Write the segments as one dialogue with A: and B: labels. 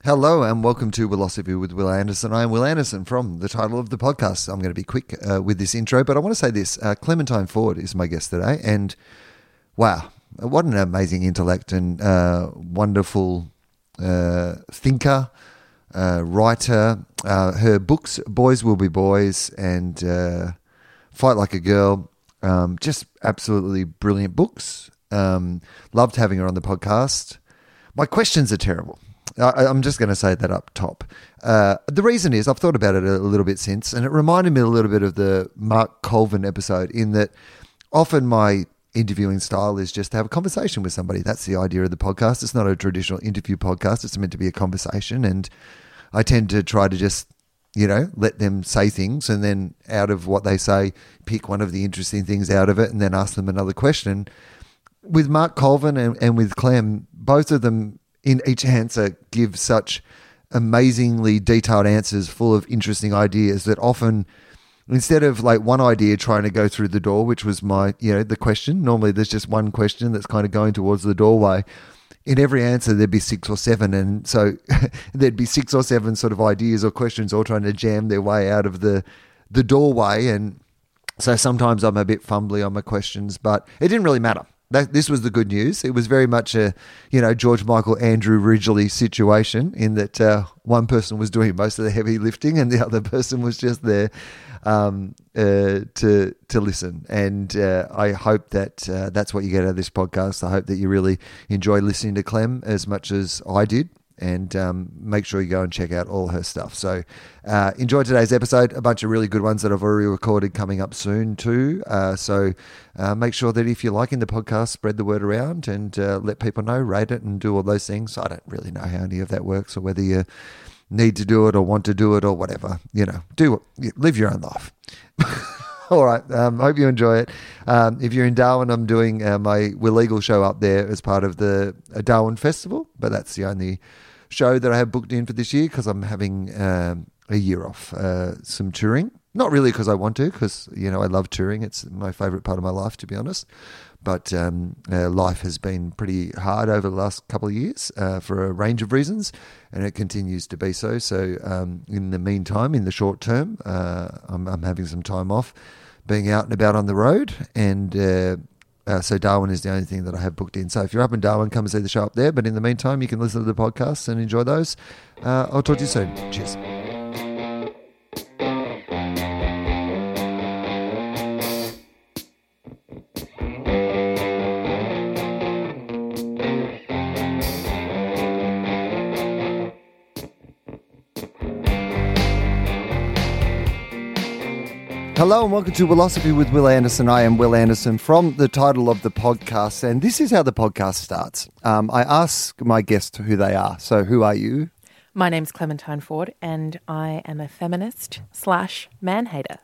A: Hello and welcome to Willosophy with Will Anderson. I am Will Anderson from the title of the podcast. I'm going to be quick with this intro, but I want to say this. Clementine Ford is my guest today, and wow, what an amazing intellect and wonderful thinker, writer. Her books, Boys Will Be Boys and Fight Like a Girl, just absolutely brilliant books. Loved having her on the podcast. My questions are terrible. I'm just going to say that up top. The reason is I've thought about it a little bit since, and it reminded me a little bit of the Mark Colvin episode in that often my interviewing style is just to have a conversation with somebody. That's the idea of the podcast. It's not a traditional interview podcast. It's meant to be a conversation, and I tend to try to just, let them say things, and then out of what they say, pick one of the interesting things out of it and then ask them another question. With Mark Colvin and with Clem, both of them in each answer give such amazingly detailed answers full of interesting ideas that often, instead of like one idea trying to go through the door, which was my, the question, normally there's just one question that's kind of going towards the doorway. In every answer, there'd be 6 or 7. And so there'd be 6 or 7 sort of ideas or questions all trying to jam their way out of the doorway. And so sometimes I'm a bit fumbly on my questions, but it didn't really matter. This was the good news. It was very much a, George Michael, Andrew Ridgeley situation in that one person was doing most of the heavy lifting and the other person was just there to listen. And I hope that that's what you get out of this podcast. I hope that you really enjoy listening to Clem as much as I did. And make sure you go and check out all her stuff. So enjoy today's episode. A bunch of really good ones that I've already recorded coming up soon too. So make sure that if you're liking the podcast, spread the word around and let people know, rate it and do all those things. I don't really know how any of that works or whether you need to do it or want to do it or whatever. Live your own life. All right. Hope you enjoy it. If you're in Darwin, I'm doing my Will Eagle show up there as part of the Darwin Festival, but that's the only show that I have booked in for this year because I'm having a year off some touring. Not really because I want to, because, I love touring. It's my favourite part of my life, to be honest. But life has been pretty hard over the last couple of years for a range of reasons, and it continues to be so. So in the meantime, in the short term, I'm having some time off, being out and about on the road, and so Darwin is the only thing that I have booked in. So if you're up in Darwin, come and see the show up there. But in the meantime, you can listen to the podcasts and enjoy those. I'll talk to you soon. Cheers. Hello and welcome to Willosophy with Will Anderson. I am Will Anderson from the title of the podcast, and this is how the podcast starts. I ask my guest who they are. So who are you?
B: My name's Clementine Ford, and I am a feminist / man-hater.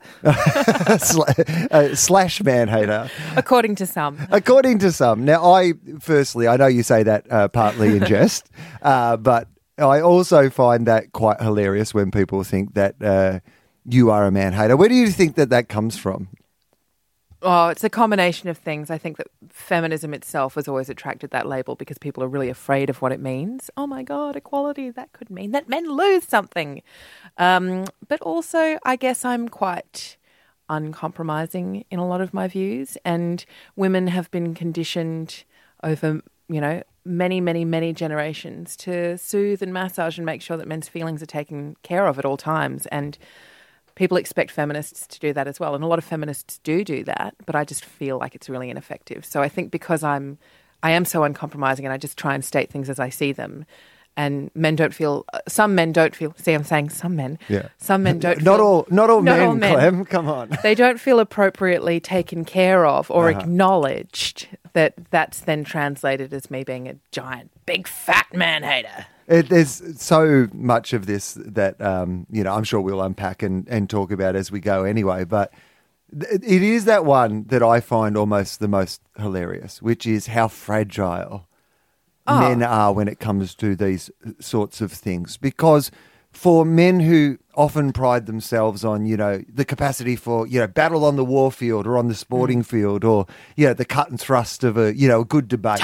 A: Slash man-hater.
B: According to some.
A: According to some. Now, I know you say that partly in jest, but I also find that quite hilarious when people think that you are a man-hater. Where do you think that comes from?
B: Oh, it's a combination of things. I think that feminism itself has always attracted that label because people are really afraid of what it means. Oh my God, equality, that could mean that men lose something. But also, I guess I'm quite uncompromising in a lot of my views, and women have been conditioned over, many, many, many generations to soothe and massage and make sure that men's feelings are taken care of at all times. And people expect feminists to do that as well. And a lot of feminists do that, but I just feel like it's really ineffective. So I think because I am so uncompromising and I just try and state things as I see them, and some men don't feel, see, I'm saying some men. Yeah. Some men don't feel.
A: Not all men, Clem, come on.
B: They don't feel appropriately taken care of or acknowledged that's then translated as me being a giant, big, fat man-hater.
A: There's so much of this that, I'm sure we'll unpack and talk about as we go anyway, but it is that one that I find almost the most hilarious, which is how fragile men are when it comes to these sorts of things. Because for men who often pride themselves on, the capacity for, battle on the war field or on the sporting field or, the cut and thrust of a good debate.
B: Tough.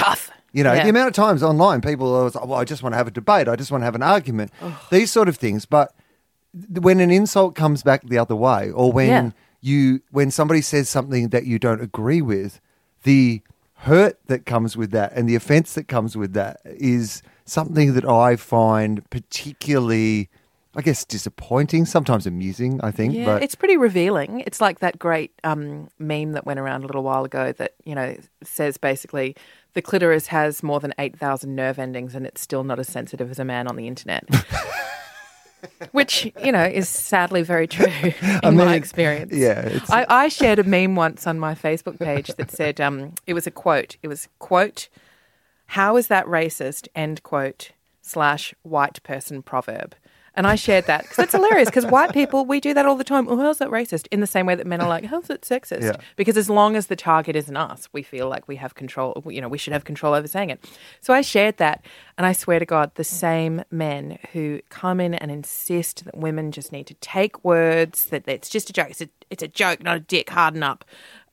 A: You know,
B: Yeah.
A: the amount of times online people are always like, well, I just want to have a debate. I just want to have an argument. These sort of things. But when an insult comes back the other way, or when when somebody says something that you don't agree with, the hurt that comes with that and the offense that comes with that is something that I find particularly, I guess, disappointing, sometimes amusing, I think.
B: Yeah,
A: But
B: it's pretty revealing. It's like that great meme that went around a little while ago that, says basically the clitoris has more than 8,000 nerve endings and it's still not as sensitive as a man on the internet. Which, is sadly very true in my experience.
A: Yeah.
B: I shared a meme once on my Facebook page that said, it was a quote. It was, quote, "How is that racist?" End quote, / white person proverb. And I shared that because it's hilarious because white people, we do that all the time. Oh, how's that racist? In the same way that men are like, how's that sexist?
A: Yeah.
B: Because as long as the target isn't us, we feel like we have control, we should have control over saying it. So I shared that. And I swear to God, the same men who come in and insist that women just need to take words, that it's just a joke. It's a joke, not a dick, harden up.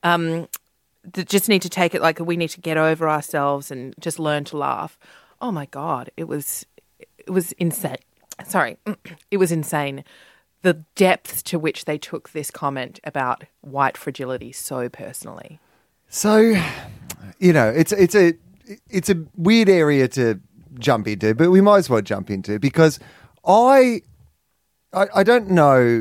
B: That just need to take it like we need to get over ourselves and just learn to laugh. Oh my God, it was insane. Sorry, it was insane. The depth to which they took this comment about white fragility so personally.
A: So, it's a weird area to jump into, but we might as well jump into because I don't know.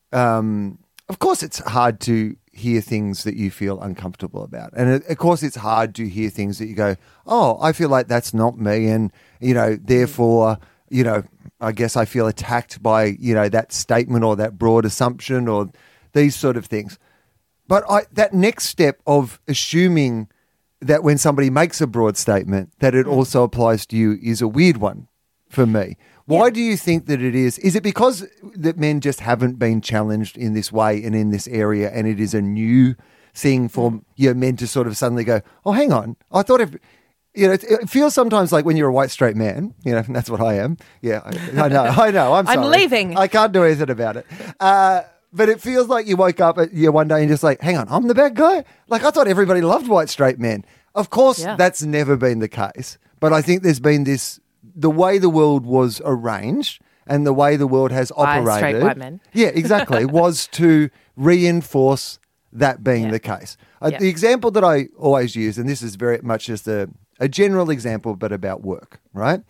A: Of course, it's hard to hear things that you feel uncomfortable about, and of course, it's hard to hear things that you go, "Oh, I feel like that's not me," and therefore. I guess I feel attacked by, that statement or that broad assumption or these sort of things. But that next step of assuming that when somebody makes a broad statement that it also applies to you is a weird one for me. Why do you think that it is? Is it because that men just haven't been challenged in this way and in this area and it is a new thing for men to sort of suddenly go, oh, hang on, I thought it feels sometimes like when you're a white straight man, and that's what I am. Yeah, I know. I'm sorry.
B: I'm leaving.
A: I can't do anything about it. But it feels like you woke up one day and just like, hang on, I'm the bad guy? Like I thought everybody loved white straight men. Of course, that's never been the case. But I think there's been the way the world was arranged and the way the world has operated.
B: By straight white men.
A: Yeah, exactly. was to reinforce that being the case. The example that I always use, and this is very much just a general example, but about work, right?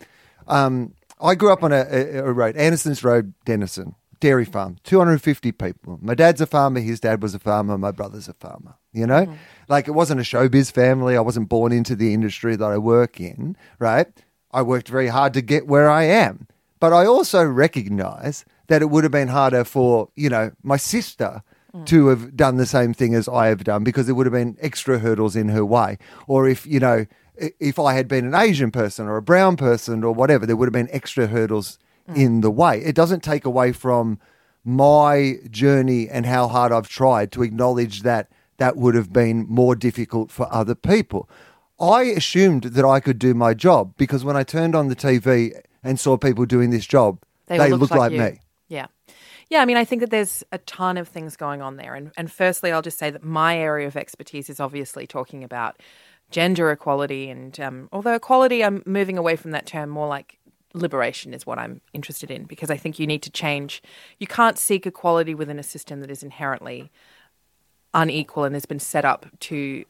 A: I grew up on a road, Anderson's Road, Denison, dairy farm, 250 people. My dad's a farmer, his dad was a farmer, my brother's a farmer, Like it wasn't a showbiz family. I wasn't born into the industry that I work in, right? I worked very hard to get where I am. But I also recognize that it would have been harder for, my sister to have done the same thing as I have done because there would have been extra hurdles in her way. Or if I had been an Asian person or a brown person or whatever, there would have been extra hurdles in the way. It doesn't take away from my journey and how hard I've tried to acknowledge that would have been more difficult for other people. I assumed that I could do my job because when I turned on the TV and saw people doing this job, they looked like me.
B: Yeah. Yeah, I mean, I think that there's a ton of things going on there. And firstly, I'll just say that my area of expertise is obviously talking about gender equality. And although equality, I'm moving away from that term, more like liberation is what I'm interested in, because I think you need to change. You can't seek equality within a system that is inherently unequal and has been set up to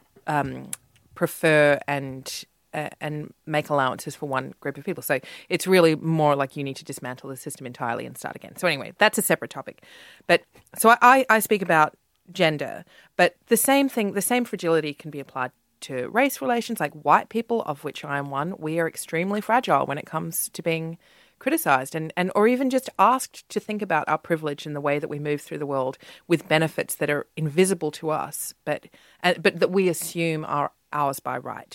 B: prefer and make allowances for one group of people. So it's really more like you need to dismantle the system entirely and start again. So anyway, that's a separate topic. But so I speak about gender, but the same fragility can be applied to race relations. Like white people, of which I am one, we are extremely fragile when it comes to being criticised and or even just asked to think about our privilege and the way that we move through the world with benefits that are invisible to us, but that we assume are ours by right.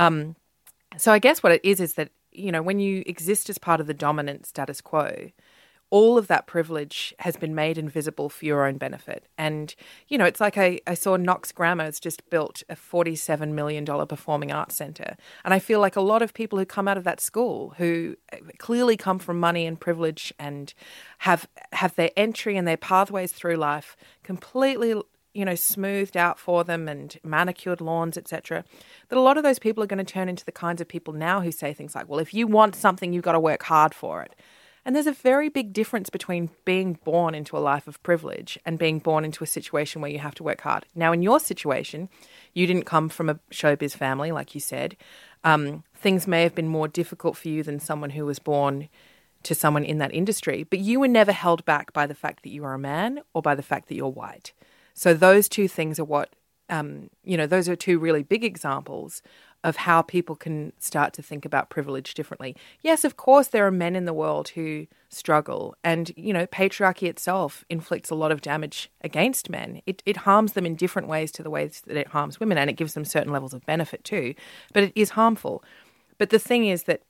B: So I guess what it is that, when you exist as part of the dominant status quo, all of that privilege has been made invisible for your own benefit. And, it's like I saw Knox Grammar has just built a $47 million performing arts centre. And I feel like a lot of people who come out of that school who clearly come from money and privilege and have their entry and their pathways through life completely, smoothed out for them and manicured lawns, etc., that a lot of those people are going to turn into the kinds of people now who say things like, well, if you want something, you've got to work hard for it. And there's a very big difference between being born into a life of privilege and being born into a situation where you have to work hard. Now, in your situation, you didn't come from a showbiz family, like you said. Things may have been more difficult for you than someone who was born to someone in that industry, but you were never held back by the fact that you are a man or by the fact that you're white. So those two things are what, those are two really big examples of how people can start to think about privilege differently. Yes, of course, there are men in the world who struggle, and, patriarchy itself inflicts a lot of damage against men. It harms them in different ways to the ways that it harms women, and it gives them certain levels of benefit too, but it is harmful. But the thing is that,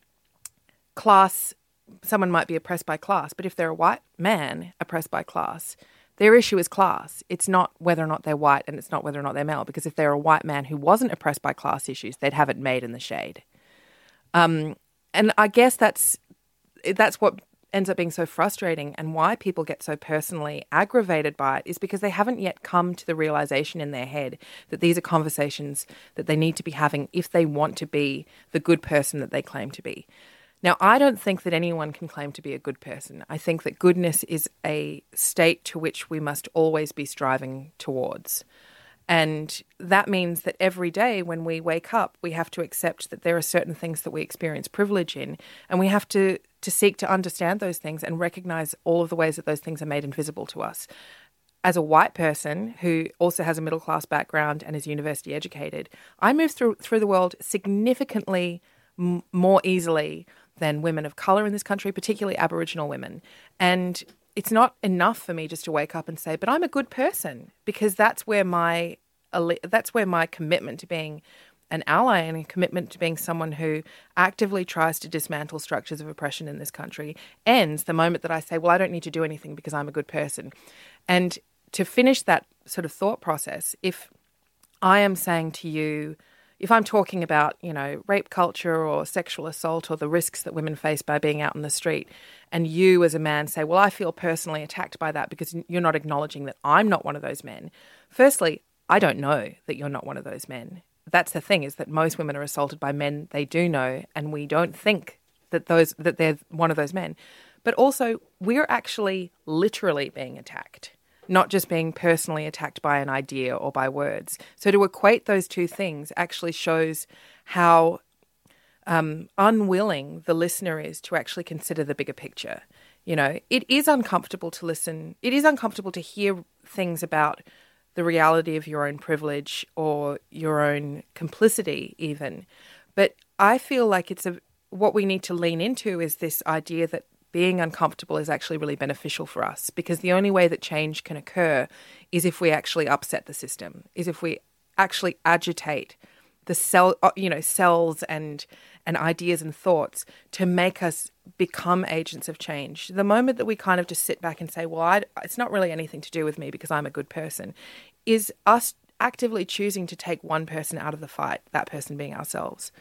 B: class, someone might be oppressed by class, but if they're a white man oppressed by class, their issue is class. It's not whether or not they're white, and it's not whether or not they're male, because if they're a white man who wasn't oppressed by class issues, they'd have it made in the shade. And I guess that's what ends up being so frustrating, and why people get so personally aggravated by it is because they haven't yet come to the realization in their head that these are conversations that they need to be having if they want to be the good person that they claim to be. Now, I don't think that anyone can claim to be a good person. I think that goodness is a state to which we must always be striving towards. And that means that every day when we wake up, we have to accept that there are certain things that we experience privilege in, and we have to seek to understand those things and recognize all of the ways that those things are made invisible to us. As a white person who also has a middle-class background and is university educated, I move through the world significantly more easily than women of colour in this country, particularly Aboriginal women. And it's not enough for me just to wake up and say, but I'm a good person, because that's where my commitment to being an ally and a commitment to being someone who actively tries to dismantle structures of oppression in this country ends the moment that I say, well, I don't need to do anything because I'm a good person. And to finish that sort of thought process, if I am saying to you, if I'm talking about, rape culture or sexual assault or the risks that women face by being out in the street, and you as a man say, well, I feel personally attacked by that because you're not acknowledging that I'm not one of those men. Firstly, I don't know that you're not one of those men. That's the thing, is that most women are assaulted by men they do know, and we don't think that they're one of those men. But also, we're actually literally being attacked, not just being personally attacked by an idea or by words. So to equate those two things actually shows how unwilling the listener is to actually consider the bigger picture. It is uncomfortable to listen. It is uncomfortable to hear things about the reality of your own privilege or your own complicity even. But I feel like what we need to lean into is this idea that being uncomfortable is actually really beneficial for us, because the only way that change can occur is if we actually upset the system, is if we actually agitate the cells and ideas and thoughts to make us become agents of change. The moment that we kind of just sit back and say, well, it's not really anything to do with me because I'm a good person, is us actively choosing to take one person out of the fight, that person being ourselves.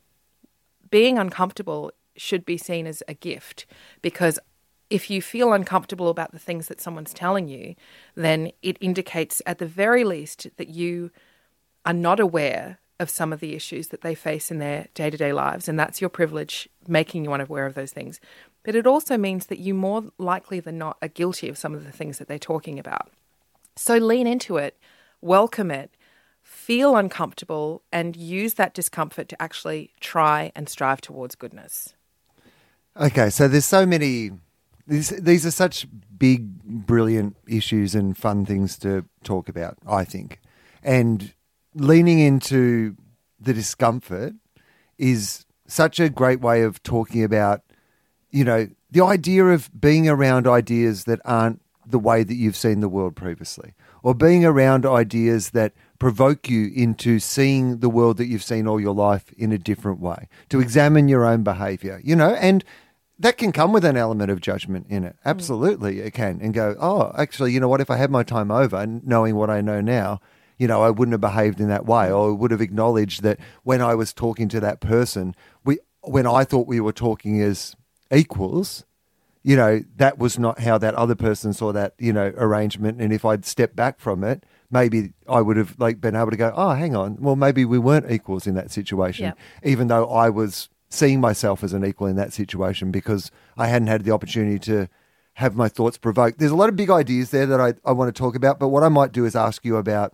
B: Being uncomfortable should be seen as a gift, because if you feel uncomfortable about the things that someone's telling you, then it indicates at the very least that you are not aware of some of the issues that they face in their day-to-day lives, and that's your privilege making you unaware of those things. But it also means that you more likely than not are guilty of some of the things that they're talking about. So lean into it, welcome it, feel uncomfortable, and use that discomfort to actually try and strive towards goodness.
A: Okay, so there's so many. These are such big, brilliant issues and fun things to talk about, I think. And leaning into the discomfort is such a great way of talking about, the idea of being around ideas that aren't the way that you've seen the world previously, or being around ideas that provoke you into seeing the world that you've seen all your life in a different way, to examine your own behaviour, and that can come with an element of judgment in it. Absolutely, it can. And go, oh, actually, you know what? If I had my time over, and knowing what I know now, I wouldn't have behaved in that way, or I would have acknowledged that when I was talking to that person, when I thought we were talking as equals, that was not how that other person saw that, arrangement. And if I'd stepped back from it, maybe I would have like been able to go, oh, hang on, well, maybe we weren't equals in that situation, even though I was seeing myself as an equal in that situation because I hadn't had the opportunity to have my thoughts provoked. There's a lot of big ideas there that I want to talk about, but what I might do is ask you about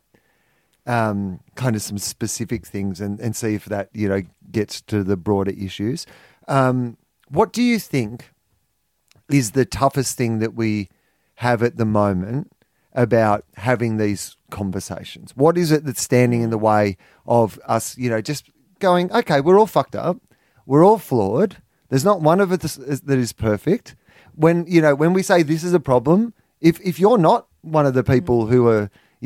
A: kind of some specific things and see if that, gets to the broader issues. What do you think is the toughest thing that we have at the moment about having these conversations? What is it that's standing in the way of us, just going, okay, we're all fucked up. We're all flawed. There's not one of us that is perfect. When we say this is a problem, if you're not one of the people who are,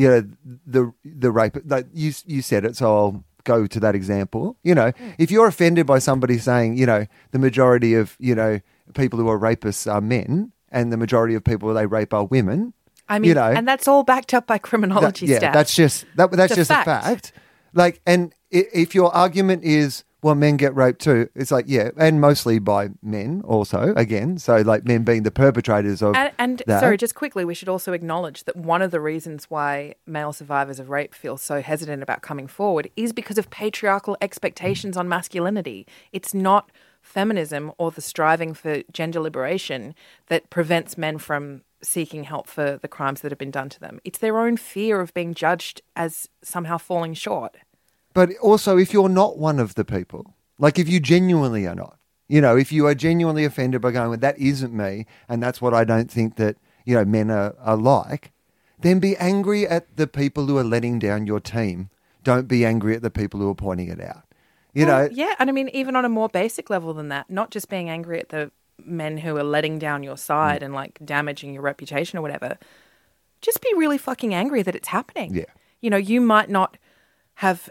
A: the rape, like you said it, so I'll go to that example. If you're offended by somebody saying, the majority of, people who are rapists are men and the majority of people they rape are women. I mean,
B: and that's all backed up by criminology stats.
A: That's just a fact. Like, and if your argument is, well, men get raped too, it's like, yeah, and mostly by men also, again. So, like, men being the perpetrators of
B: and
A: that.
B: Sorry, just quickly, we should also acknowledge that one of the reasons why male survivors of rape feel so hesitant about coming forward is because of patriarchal expectations on masculinity. It's not feminism or the striving for gender liberation that prevents men from seeking help for the crimes that have been done to them. It's their own fear of being judged as somehow falling short.
A: But also, if you're not one of the people, like if you genuinely are not, if you are genuinely offended by going, well, that isn't me, and that's what I don't think that, men are like, then be angry at the people who are letting down your team. Don't be angry at the people who are pointing it out.
B: Yeah, and I mean, even on a more basic level than that, not just being angry at the men who are letting down your side and like damaging your reputation or whatever, just be really fucking angry that it's happening.
A: Yeah.
B: You might not have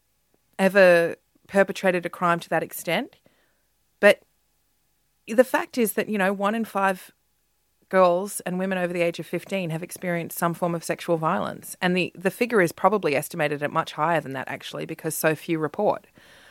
B: ever perpetrated a crime to that extent, but the fact is that 1 in 5 girls and women over the age of 15 have experienced some form of sexual violence, and the figure is probably estimated at much higher than that actually, because so few report.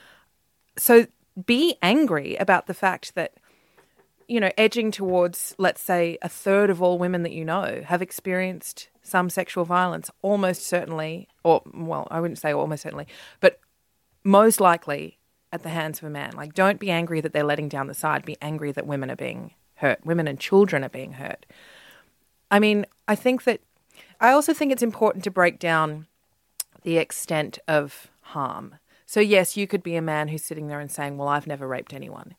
B: So be angry about the fact that edging towards, let's say, a third of all women that have experienced some sexual violence, almost certainly, or well, I wouldn't say almost certainly, but most likely at the hands of a man. Like, don't be angry that they're letting down the side. Be angry that women are being hurt. Women and children are being hurt. I mean, I also think it's important to break down the extent of harm. So yes, you could be a man who's sitting there and saying, well, I've never raped anyone.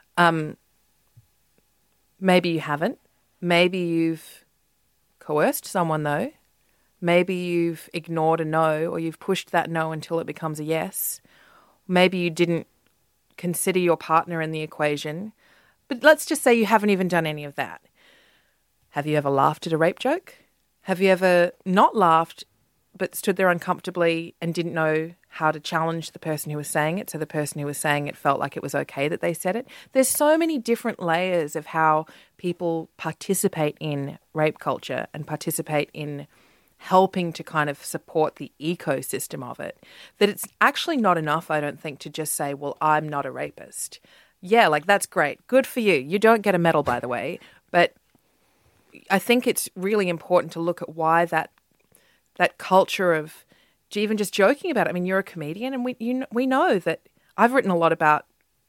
B: Maybe you haven't. Maybe you've coerced someone though. Maybe you've ignored a no, or you've pushed that no until it becomes a yes. Maybe you didn't consider your partner in the equation. But let's just say you haven't even done any of that. Have you ever laughed at a rape joke? Have you ever not laughed but stood there uncomfortably and didn't know how to challenge the person who was saying it, so the person who was saying it felt like it was okay that they said it? There's so many different layers of how people participate in rape culture and participate in helping to kind of support the ecosystem of it, that it's actually not enough, I don't think, to just say, well, I'm not a rapist. Yeah, like, that's great. Good for you. You don't get a medal, by the way. But I think it's really important to look at why that culture of even just joking about it. I mean, you're a comedian, and we know that I've written a lot about,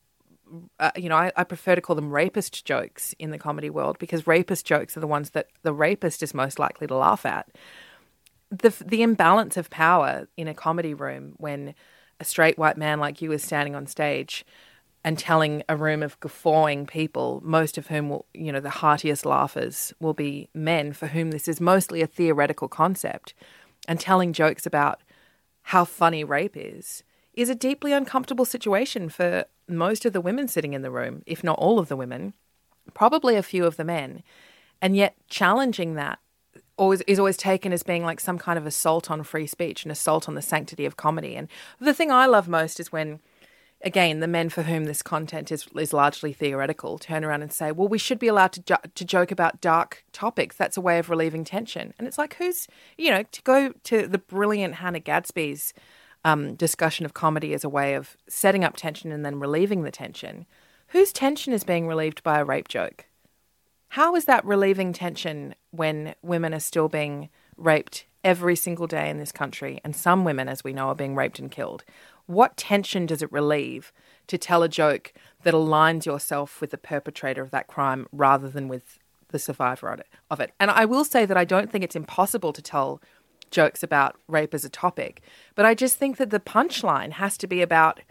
B: I prefer to call them rapist jokes in the comedy world, because rapist jokes are the ones that the rapist is most likely to laugh at. The imbalance of power in a comedy room when a straight white man like you is standing on stage and telling a room of guffawing people, most of whom will, the heartiest laughers will be men for whom this is mostly a theoretical concept, and telling jokes about how funny rape is a deeply uncomfortable situation for most of the women sitting in the room, if not all of the women, probably a few of the men. And yet challenging that is always taken as being like some kind of assault on free speech, an assault on the sanctity of comedy. And the thing I love most is when, again, the men for whom this content is largely theoretical turn around and say, well, we should be allowed to joke about dark topics. That's a way of relieving tension. And it's like, to go to the brilliant Hannah Gadsby's discussion of comedy as a way of setting up tension and then relieving the tension. Whose tension is being relieved by a rape joke? How is that relieving tension when women are still being raped every single day in this country, and some women, as we know, are being raped and killed. What tension does it relieve to tell a joke that aligns yourself with the perpetrator of that crime rather than with the survivor of it? And I will say that I don't think it's impossible to tell jokes about rape as a topic, but I just think that the punchline has to be about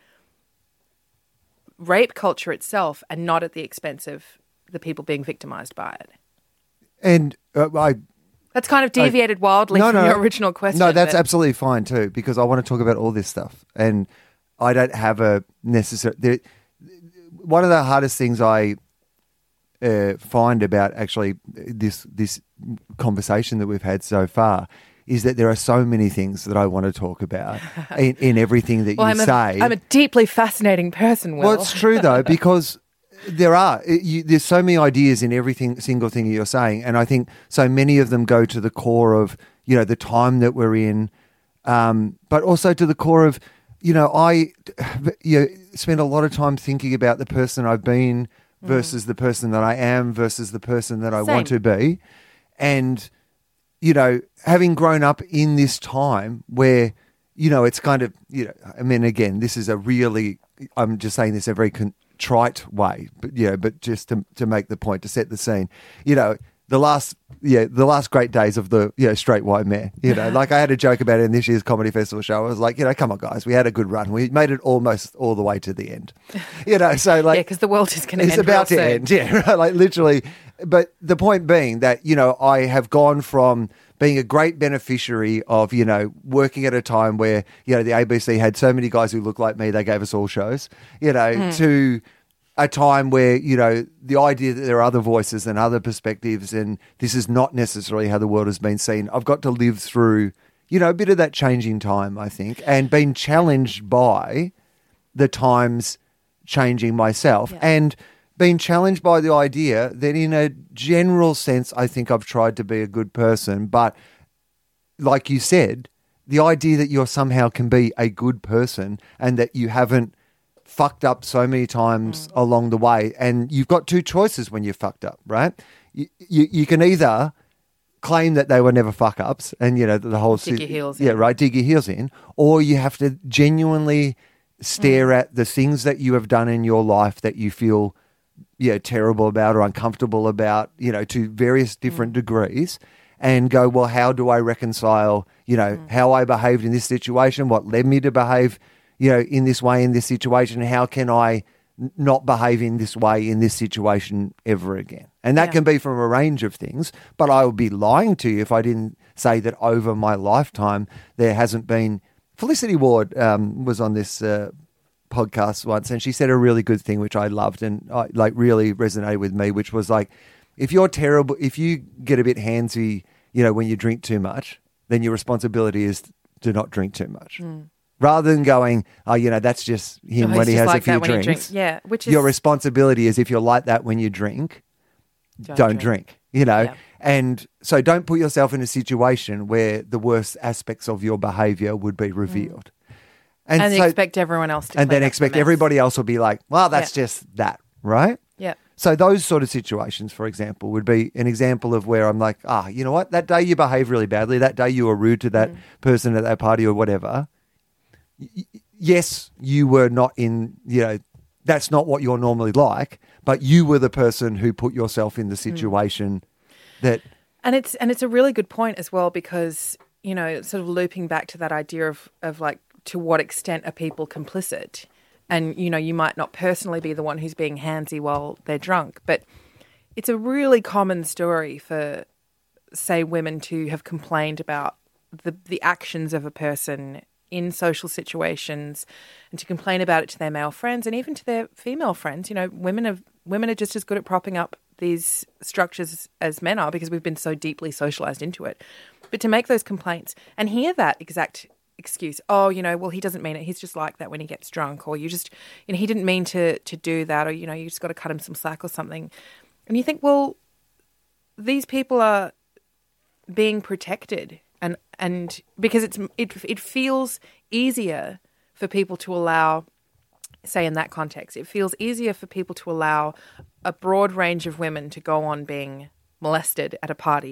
B: rape culture itself and not at the expense of the people being victimized by it.
A: And
B: That's kind of deviated wildly from your original question.
A: No, that's absolutely fine too, because I want to talk about all this stuff. And I don't have a necessary... One of the hardest things I find about actually this conversation that we've had so far is that there are so many things that I want to talk about in everything that you say.
B: I'm a deeply fascinating person, Will.
A: Well, it's true though, because there's so many ideas in single thing you're saying, and I think so many of them go to the core of, the time that we're in, but also to the core of, I spend a lot of time thinking about the person I've been versus the person that I am versus the person that I want to be. And, having grown up in this time where, it's kind of, again, this is I'm just saying this a very trite way, but just to make the point, to set the scene, the last great days of the straight white mare. Like I had a joke about it in this year's comedy festival show. I was like, come on guys, we had a good run. We made it almost all the way to the end. So like,
B: because the world is going to end.
A: It's about to end. Yeah, like literally. But the point being that I have gone from being a great beneficiary of working at a time where the ABC had so many guys who looked like me, they gave us all shows. To a time where, the idea that there are other voices and other perspectives and this is not necessarily how the world has been seen. I've got to live through, a bit of that changing time, I think, and been challenged by the times changing myself and been challenged by the idea that in a general sense, I think I've tried to be a good person. But like you said, the idea that you somehow can be a good person and that you haven't fucked up so many times along the way, and you've got two choices when you're fucked up, right? You can either claim that they were never fuck ups and the whole
B: dig your heels in.
A: dig your heels in, or you have to genuinely stare at the things that you have done in your life that you feel terrible about or uncomfortable about, to various different degrees, and go, well, how do I reconcile how I behaved in this situation, what led me to behave in this way, in this situation, how can I not behave in this way, in this situation ever again? And that can be from a range of things, but I would be lying to you if I didn't say that over my lifetime there hasn't been... Felicity Ward was on this podcast once, and she said a really good thing, which I loved and really resonated with me, which was like, if you're terrible, if you get a bit handsy, when you drink too much, then your responsibility is to not drink too much. Rather than going, that's just him when he has a few drinks.
B: Yeah, which is...
A: Your responsibility is, if you're like that when you drink, don't drink. Yeah. And so don't put yourself in a situation where the worst aspects of your behavior would be revealed.
B: And so, expect everyone else to...
A: And then expect everybody else will be like, well, that's just that, right?
B: Yeah.
A: So those sort of situations, for example, would be an example of where I'm like, you know what? That day you behaved really badly. That day you were rude to that person at that party or whatever. Yes, you were not in, that's not what you're normally like, but you were the person who put yourself in the situation that...
B: And it's a really good point as well, because, sort of looping back to that idea of like, to what extent are people complicit? And, you might not personally be the one who's being handsy while they're drunk, but it's a really common story for, say, women to have complained about the actions of a person in social situations, and to complain about it to their male friends and even to their female friends. Women are just as good at propping up these structures as men are, because we've been so deeply socialized into it. But to make those complaints and hear that exact excuse, well, he doesn't mean it, he's just like that when he gets drunk, or you just, he didn't mean to do that, or, you just got to cut him some slack or something. And you think, well, these people are being protected. And because it feels easier for people to allow, say in that context, it feels easier for people to allow a broad range of women to go on being molested at a party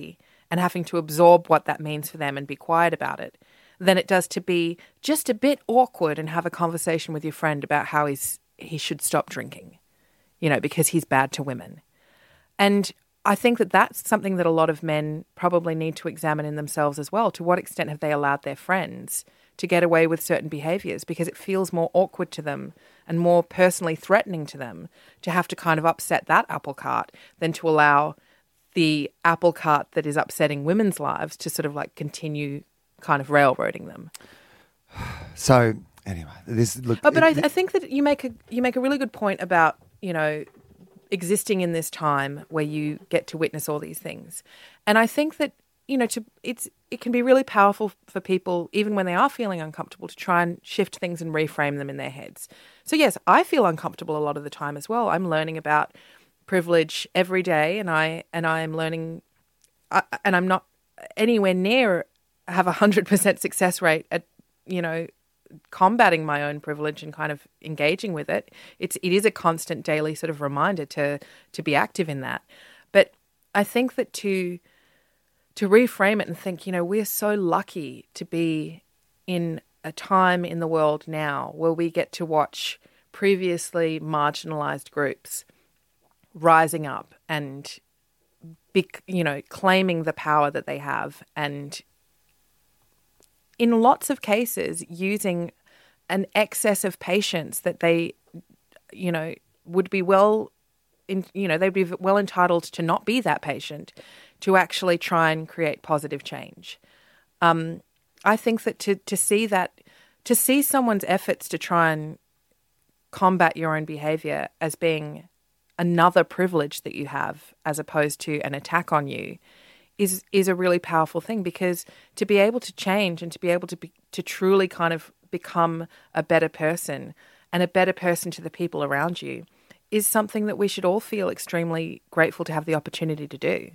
B: and having to absorb what that means for them and be quiet about it than it does to be just a bit awkward and have a conversation with your friend about how he should stop drinking, because he's bad to women. And I think that that's something that a lot of men probably need to examine in themselves as well. To what extent have they allowed their friends to get away with certain behaviours because it feels more awkward to them and more personally threatening to them to have to kind of upset that apple cart than to allow the apple cart that is upsetting women's lives to sort of like continue kind of railroading them.
A: So anyway,
B: I think that you make a really good point about, existing in this time where you get to witness all these things. And I think that, it can be really powerful for people, even when they are feeling uncomfortable, to try and shift things and reframe them in their heads. So yes, I feel uncomfortable a lot of the time as well. I'm learning about privilege every day, and I am learning, and I'm not anywhere near have 100% success rate at, combating my own privilege and kind of engaging with it. It is a constant daily sort of reminder to be active in that. But I think that to reframe it and think, we're so lucky to be in a time in the world now where we get to watch previously marginalized groups rising up and claiming the power that they have, and in lots of cases using an excess of patience that they, would be they'd be well entitled to not be that patient, to actually try and create positive change. I think that to see someone's efforts to try and combat your own behavior as being another privilege that you have as opposed to an attack on you is a really powerful thing, because to be able to change and to be able to truly kind of become a better person and a better person to the people around you is something that we should all feel extremely grateful to have the opportunity to do.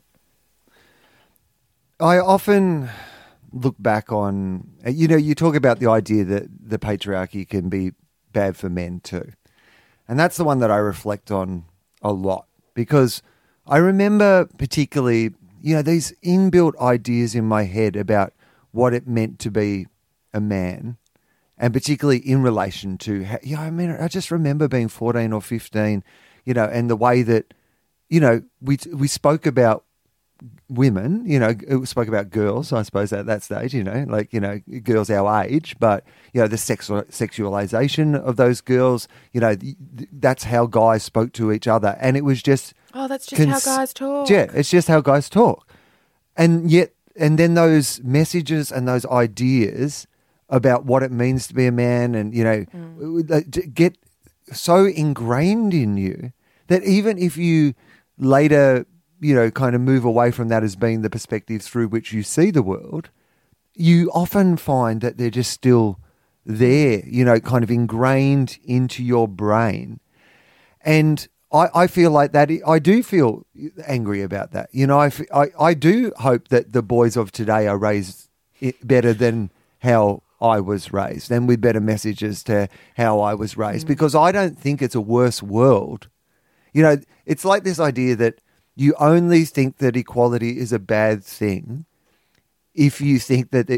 A: I often look back on, you talk about the idea that the patriarchy can be bad for men too. And that's the one that I reflect on a lot, because I remember particularly, these inbuilt ideas in my head about what it meant to be a man, and particularly in relation to, I just remember being 14 or 15, and the way that, we spoke about women, we spoke about girls, I suppose, at that stage, girls our age, but, the sexualization of those girls, that's how guys spoke to each other. And it was just...
B: Oh, that's just how guys talk.
A: Yeah, it's just how guys talk. And then those messages and those ideas about what it means to be a man and, get so ingrained in you that even if you later, kind of move away from that as being the perspective through which you see the world, you often find that they're just still there, kind of ingrained into your brain. And I feel like that. I do feel angry about that. I do hope that the boys of today are raised better than how I was raised, and with better messages to how I was raised, because I don't think it's a worse world. It's like this idea that you only think that equality is a bad thing if you think that,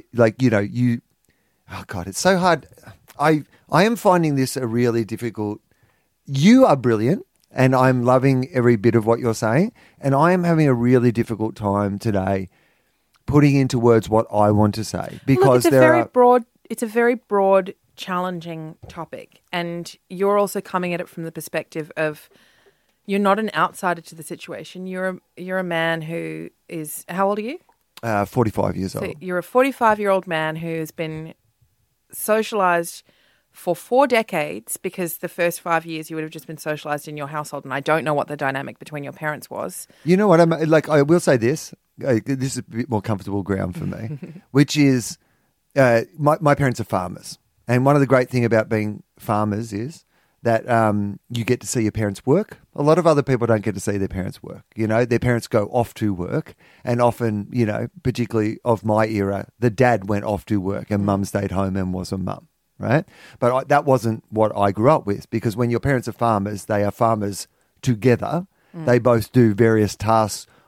A: oh God, it's so hard. I am finding this a really difficult. You are brilliant, and I'm loving every bit of what you're saying, and I am having a really difficult time today putting into words what I want to say, because
B: it's a very broad, challenging topic, and you're also coming at it from the perspective of you're not an outsider to the situation. You're a man who is, how old are you?
A: 45 years old.
B: You're a 45-year-old man who has been socialized for 4 decades, because the first 5 years you would have just been socialized in your household, and I don't know what the dynamic between your parents was.
A: You know what? I will say this. This is a bit more comfortable ground for me, which is my parents are farmers. And one of the great things about being farmers is that you get to see your parents work. A lot of other people don't get to see their parents work. Their parents go off to work, and often, particularly of my era, the dad went off to work and mum stayed home and was a mum, right? But that wasn't what I grew up with, because when your parents are farmers, they are farmers together. They both do various tasks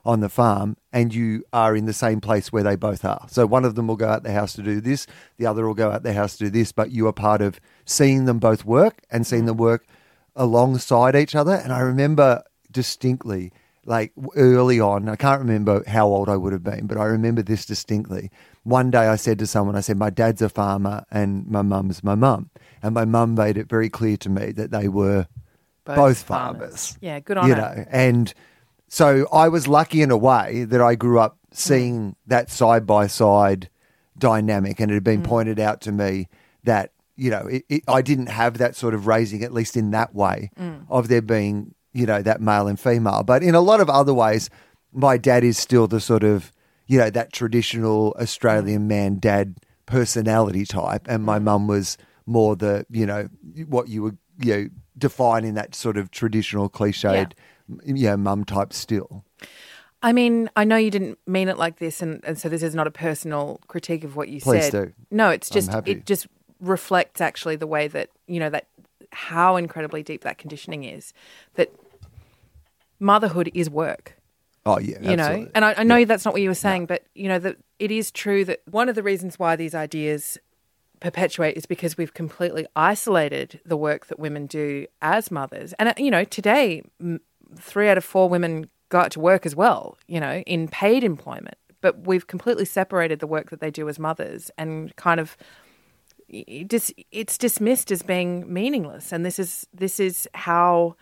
A: on the farm, and you are in the same place where they both are. So one of them will go out the house to do this, the other will go out the house to do this, but you are part of seeing them both work and seeing them work alongside each other. And I remember distinctly, like early on, I can't remember how old I would have been, but I remember this distinctly. One day I said to someone, I said, my dad's a farmer and my mum's my mum. And my mum made it very clear to me that they were both farmers.
B: Yeah, good on her.
A: And so I was lucky in a way that I grew up seeing that side-by-side dynamic, and it had been pointed out to me that, I didn't have that sort of raising, at least in that way, of there being, that male and female. But in a lot of other ways, my dad is still the sort of, that traditional Australian man-dad personality type, and my mum was more the, what you would, define in that sort of traditional cliched, mum type still.
B: I mean, I know you didn't mean it like this, and so this is not a personal critique of what you said.
A: Please do.
B: No, it's just it just reflects actually the way that, that how incredibly deep that conditioning is, that motherhood is work.
A: Oh, yeah, absolutely.
B: And I know that's not what you were saying, but, that it is true that one of the reasons why these ideas perpetuate is because we've completely isolated the work that women do as mothers. And, today, 3 out of 4 women go out to work as well, in paid employment. But we've completely separated the work that they do as mothers and kind of it's dismissed as being meaningless. And this is how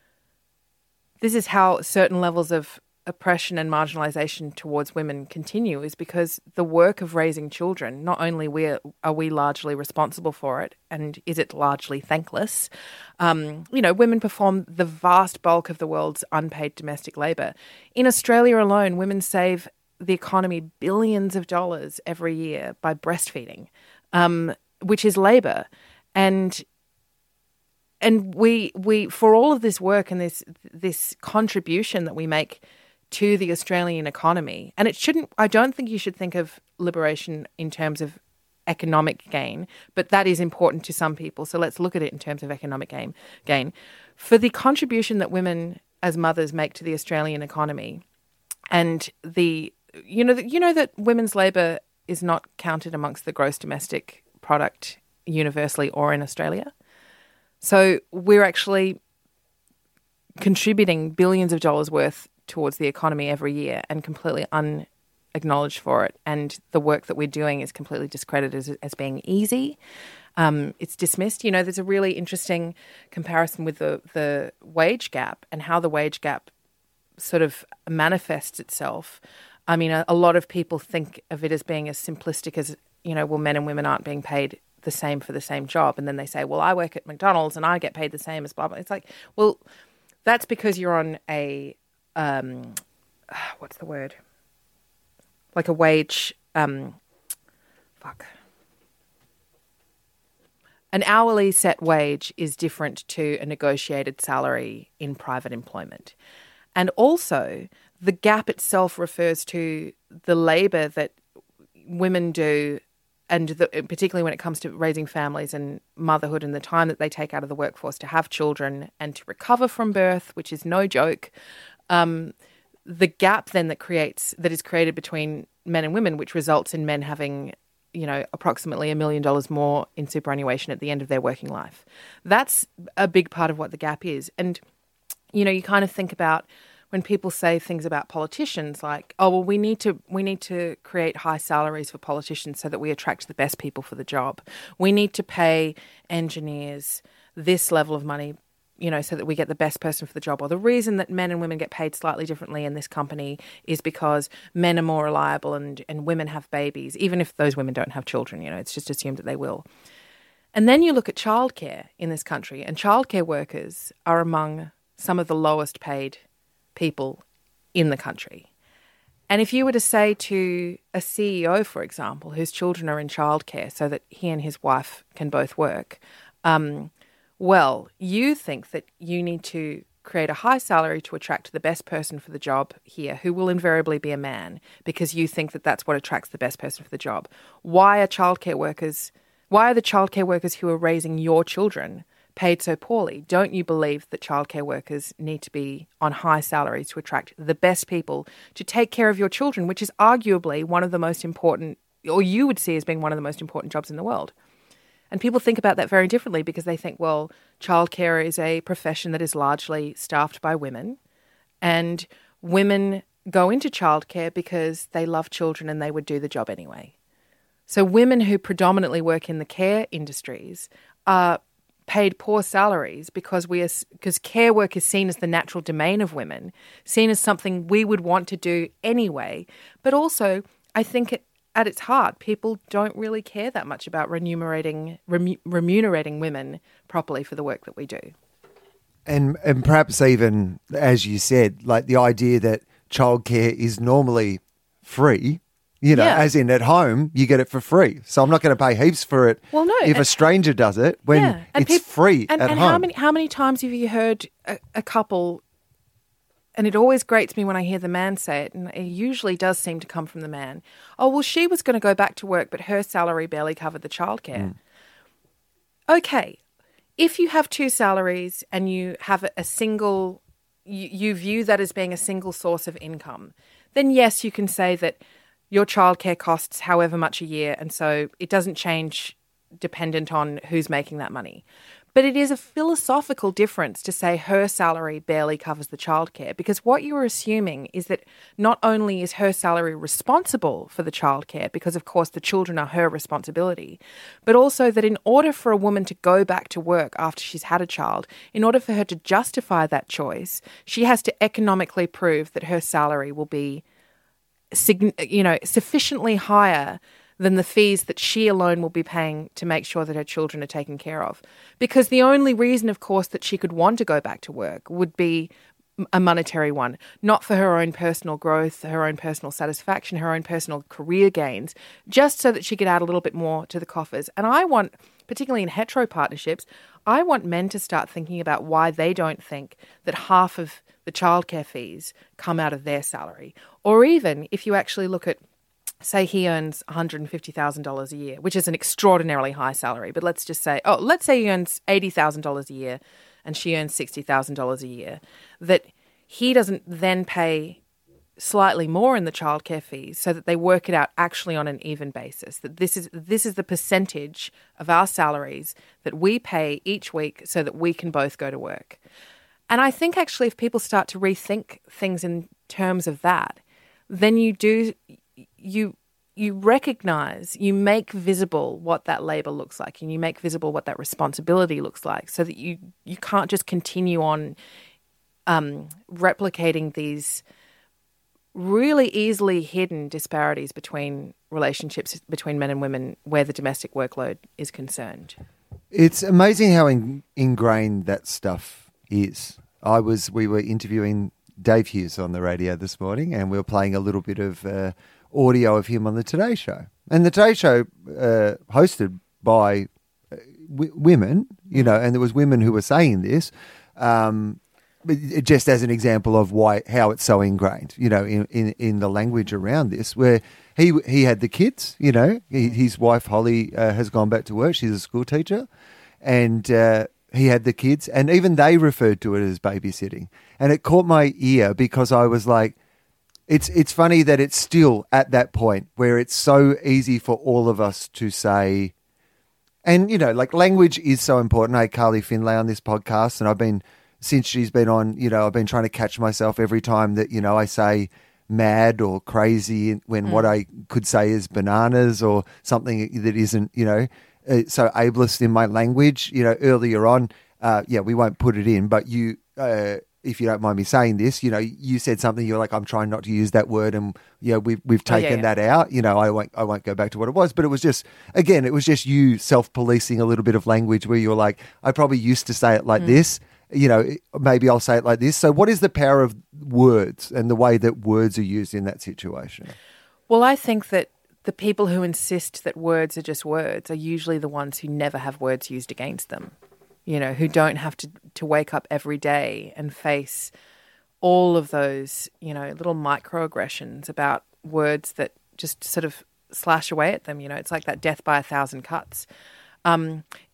B: certain levels of oppression and marginalisation towards women continue, is because the work of raising children, not only are we largely responsible for it, and is it largely thankless, women perform the vast bulk of the world's unpaid domestic labour. In Australia alone, women save the economy billions of dollars every year by breastfeeding, which is labour. And we for all of this work and this contribution that we make to the Australian economy, and I don't think you should think of liberation in terms of economic gain, but that is important to some people. So let's look at it in terms of economic gain. For the contribution that women as mothers make to the Australian economy, and that women's labour is not counted amongst the gross domestic product universally or in Australia. So we're actually contributing billions of dollars worth towards the economy every year and completely unacknowledged for it. And the work that we're doing is completely discredited as being easy. It's dismissed. There's a really interesting comparison with the wage gap and how the wage gap sort of manifests itself. I mean, a lot of people think of it as being as simplistic as, men and women aren't being paid the same for the same job. And then they say, well, I work at McDonald's and I get paid the same as blah, blah. It's like, well, that's because you're on a, what's the word? Like a wage, an hourly set wage is different to a negotiated salary in private employment. And also, the gap itself refers to the labour that women do, and particularly when it comes to raising families and motherhood and the time that they take out of the workforce to have children and to recover from birth, which is no joke. The gap then that is created between men and women, which results in men having, approximately $1 million more in superannuation at the end of their working life. That's a big part of what the gap is. And, you kind of think about when people say things about politicians like, oh, well, we need to create high salaries for politicians so that we attract the best people for the job. We need to pay engineers this level of money, so that we get the best person for the job. Or the reason that men and women get paid slightly differently in this company is because men are more reliable and women have babies, even if those women don't have children, it's just assumed that they will. And then you look at childcare in this country, and childcare workers are among some of the lowest paid people in the country. And if you were to say to a CEO, for example, whose children are in childcare so that he and his wife can both work, well, you think that you need to create a high salary to attract the best person for the job here, who will invariably be a man, because you think that that's what attracts the best person for the job. Why are the childcare workers who are raising your children paid so poorly? Don't you believe that childcare workers need to be on high salaries to attract the best people to take care of your children, which is arguably one of the most important, or you would see as being one of the most important jobs in the world? And people think about that very differently because they think, well, childcare is a profession that is largely staffed by women, and women go into childcare because they love children and they would do the job anyway. So women who predominantly work in the care industries are paid poor salaries because care work is seen as the natural domain of women, seen as something we would want to do anyway. But also, I think at its heart, people don't really care that much about remunerating women properly for the work that we do.
A: And perhaps even, as you said, like the idea that childcare is normally free, as in at home, you get it for free. So I'm not going to pay heaps for it if a stranger does it when it's free at home.
B: How many times have you heard a couple, and it always grates me when I hear the man say it, and it usually does seem to come from the man, oh, well, she was going to go back to work, but her salary barely covered the childcare. Okay, if you have two salaries and you have a single, you view that as being a single source of income, then yes, you can say that your childcare costs however much a year, and so it doesn't change dependent on who's making that money. But it is a philosophical difference to say her salary barely covers the childcare, because what you're assuming is that not only is her salary responsible for the childcare, because of course the children are her responsibility, but also that in order for a woman to go back to work after she's had a child, in order for her to justify that choice, she has to economically prove that her salary will be sufficiently higher than the fees that she alone will be paying to make sure that her children are taken care of. Because the only reason, of course, that she could want to go back to work would be a monetary one, not for her own personal growth, her own personal satisfaction, her own personal career gains, just so that she could add a little bit more to the coffers. And I want, particularly in hetero partnerships, I want men to start thinking about why they don't think that half of the childcare fees come out of their salary. Or even if you actually look at, say he earns $150,000 a year, which is an extraordinarily high salary, but let's say he earns $80,000 a year and she earns $60,000 a year, that he doesn't then pay slightly more in the childcare fees so that they work it out actually on an even basis, that this is the percentage of our salaries that we pay each week so that we can both go to work. And I think actually if people start to rethink things in terms of that, then you recognize, you make visible what that labor looks like, and you make visible what that responsibility looks like, so that you can't just continue on replicating these really easily hidden disparities between relationships between men and women where the domestic workload is concerned.
A: It's amazing how ingrained that stuff is. We were interviewing Dave Hughes on the radio this morning, and we were playing a little bit of audio of him on the Today Show. And the Today Show hosted by women, and there was women who were saying this, just as an example of how it's so ingrained, in the language around this, where he had the kids, his wife Holly has gone back to work. She's a school teacher, and he had the kids, and even they referred to it as babysitting. And it caught my ear because I was like, it's funny that it's still at that point where it's so easy for all of us to say, and, language is so important. I had Carly Finlay on this podcast, and since she's been on, I've been trying to catch myself every time that, I say mad or crazy when what I could say is bananas or something that isn't, so ableist in my language, earlier on. We won't put it in, but if you don't mind me saying this, you said something, you're like, I'm trying not to use that word, and we've taken that out. I won't go back to what it was, but it was just you self-policing a little bit of language where you're like, I probably used to say it like this, maybe I'll say it like this. So what is the power of words and the way that words are used in that situation?
B: Well, I think that the people who insist that words are just words are usually the ones who never have words used against them. Who don't have to wake up every day and face all of those, little microaggressions about words that just sort of slash away at them. It's like that death by 1,000 cuts.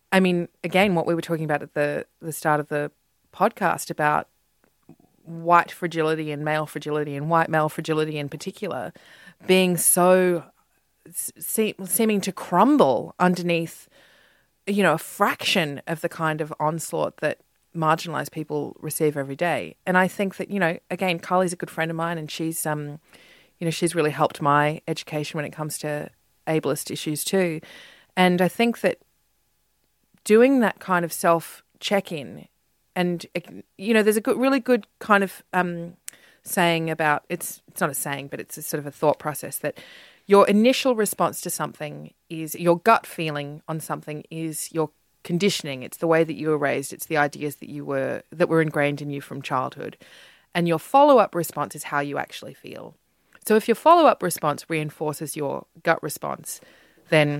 B: I mean, again, what we were talking about at the start of the podcast about white fragility and male fragility, and white male fragility in particular, being so seeming to crumble underneath, a fraction of the kind of onslaught that marginalised people receive every day. And I think that, again, Carly's a good friend of mine, and she's she's really helped my education when it comes to ableist issues too. And I think that doing that kind of self-check-in, and, there's a really good kind of saying about, it's not a saying, but it's a sort of a thought process, that your initial response to something is, your gut feeling on something is your conditioning. It's the way that you were raised. It's the ideas that were ingrained in you from childhood. And your follow-up response is how you actually feel. So if your follow-up response reinforces your gut response, then,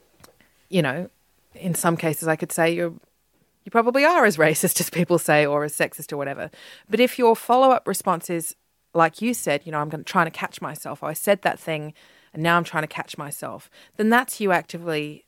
B: in some cases I could say you probably are as racist as people say, or as sexist or whatever. But if your follow-up response is, like you said, I'm trying to catch myself, or I said that thing and now I'm trying to catch myself, then that's you actively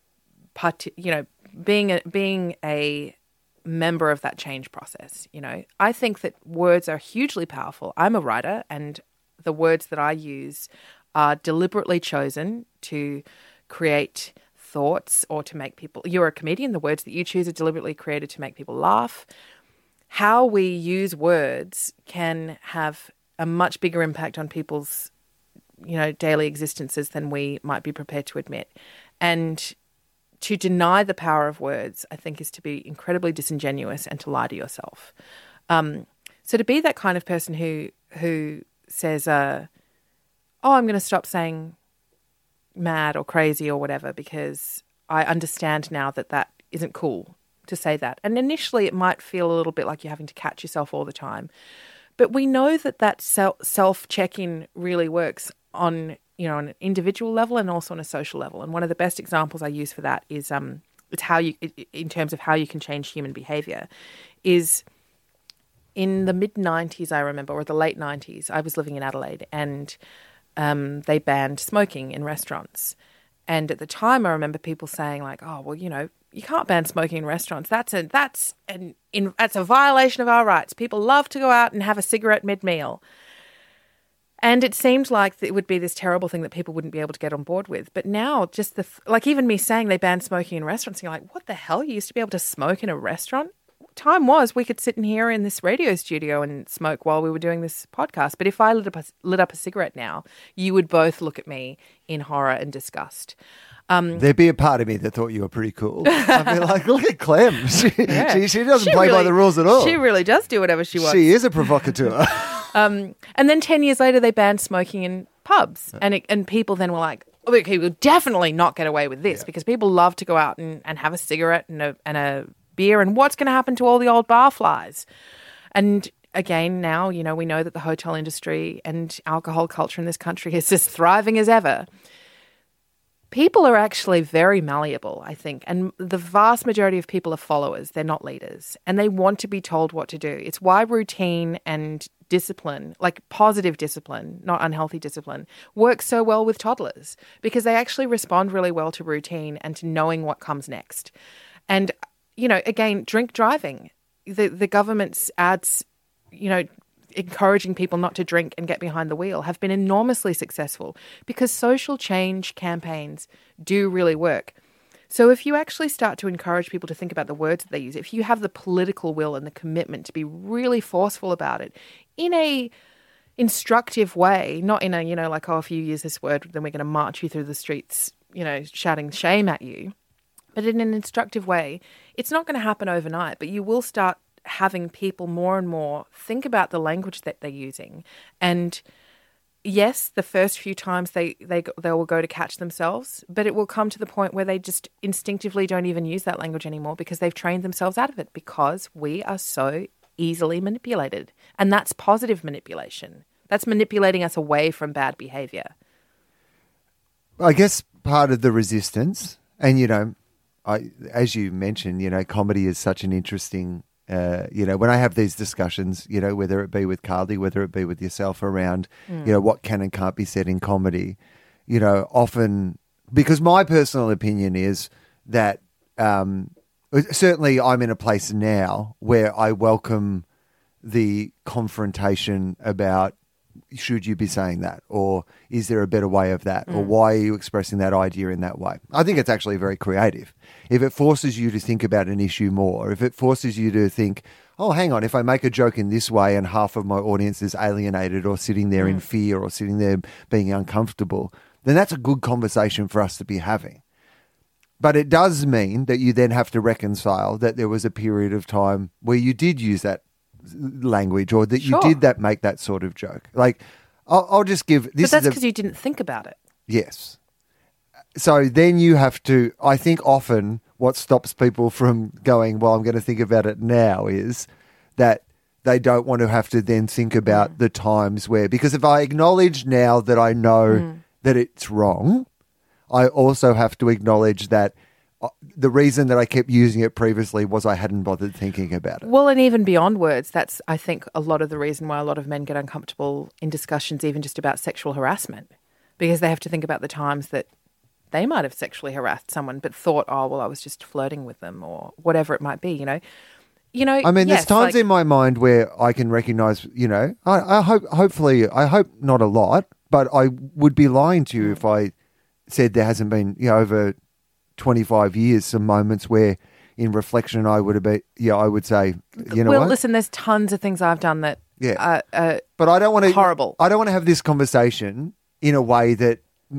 B: being a member of that change process. I think that words are hugely powerful. I'm a writer, and the words that I use are deliberately chosen to create thoughts or to make people... You're a comedian. The words that you choose are deliberately created to make people laugh. How we use words can have a much bigger impact on people's, daily existences than we might be prepared to admit. And to deny the power of words, I think, is to be incredibly disingenuous and to lie to yourself. So to be that kind of person who says, I'm going to stop saying mad or crazy or whatever because I understand now that isn't cool to say that. And initially it might feel a little bit like you're having to catch yourself all the time. But we know that self-check-in really works on, on an individual level and also on a social level. And one of the best examples I use for that is it's how in terms of how you can change human behavior, is in the mid-90s, I remember, or the late 90s, I was living in Adelaide, and they banned smoking in restaurants. And at the time, I remember people saying like, "Oh, well, you can't ban smoking in restaurants. That's a violation of our rights. People love to go out and have a cigarette mid-meal." And it seemed like it would be this terrible thing that people wouldn't be able to get on board with. But now, just even me saying they banned smoking in restaurants, you're like, what the hell? You used to be able to smoke in a restaurant? Time was we could sit in here in this radio studio and smoke while we were doing this podcast. But if I lit up a cigarette now, you would both look at me in horror and disgust.
A: There'd be a part of me that thought you were pretty cool. I'd be like, look at Clem. She doesn't play by the rules at all.
B: She really does do whatever she wants.
A: She is a provocateur.
B: And then 10 years later, they banned smoking in pubs. And people then were like, okay, we'll definitely not get away with this because people love to go out and have a cigarette and a beer, and what's going to happen to all the old barflies? And again, now, we know that the hotel industry and alcohol culture in this country is as thriving as ever. People are actually very malleable, I think, and the vast majority of people are followers. They're not leaders, and they want to be told what to do. It's why routine and discipline, like positive discipline, not unhealthy discipline, works so well with toddlers, because they actually respond really well to routine and to knowing what comes next. And again, drink driving. The government's ads, encouraging people not to drink and get behind the wheel have been enormously successful because social change campaigns do really work. So if you actually start to encourage people to think about the words that they use, if you have the political will and the commitment to be really forceful about it in a instructive way, not in a, like, oh, if you use this word, then we're going to march you through the streets, shouting shame at you. But in an instructive way, it's not going to happen overnight, but you will start having people more and more think about the language that they're using. And yes, the first few times they will go to catch themselves, but it will come to the point where they just instinctively don't even use that language anymore because they've trained themselves out of it, because we are so easily manipulated. And that's positive manipulation. That's manipulating us away from bad behavior.
A: I guess part of the resistance, and, as you mentioned, comedy is such an interesting, when I have these discussions, whether it be with Carly, whether it be with yourself around, what can and can't be said in comedy, often, because my personal opinion is that certainly I'm in a place now where I welcome the confrontation about should you be saying that, or is there a better way of that, or why are you expressing that idea in that way? I think it's actually very creative. If it forces you to think about an issue more, if it forces you to think, oh, hang on, if I make a joke in this way and half of my audience is alienated or sitting there in fear or sitting there being uncomfortable, then that's a good conversation for us to be having. But it does mean that you then have to reconcile that there was a period of time where you did use that language, or that you did make that sort of joke. Like, I'll just give this.
B: But that's because you didn't think about it.
A: Yes. So then you have to, I think often what stops people from going, well, I'm going to think about it now, is that they don't want to have to then think about the times where, because if I acknowledge now that I know that it's wrong, I also have to acknowledge that the reason that I kept using it previously was I hadn't bothered thinking about it.
B: Well, and even beyond words, that's, I think, a lot of the reason why a lot of men get uncomfortable in discussions, even just about sexual harassment, because they have to think about the times that they might have sexually harassed someone but thought, oh, well, I was just flirting with them, or whatever it might be, you know.
A: I mean, there's times in my mind where I can recognize, I hope not a lot, but I would be lying to you if I said there hasn't been, over 25 years, some moments where in reflection I would have been, I would say,
B: well, listen, there's tons of things I've done that
A: but I don't want to,
B: horrible.
A: I don't want to have this conversation in a way that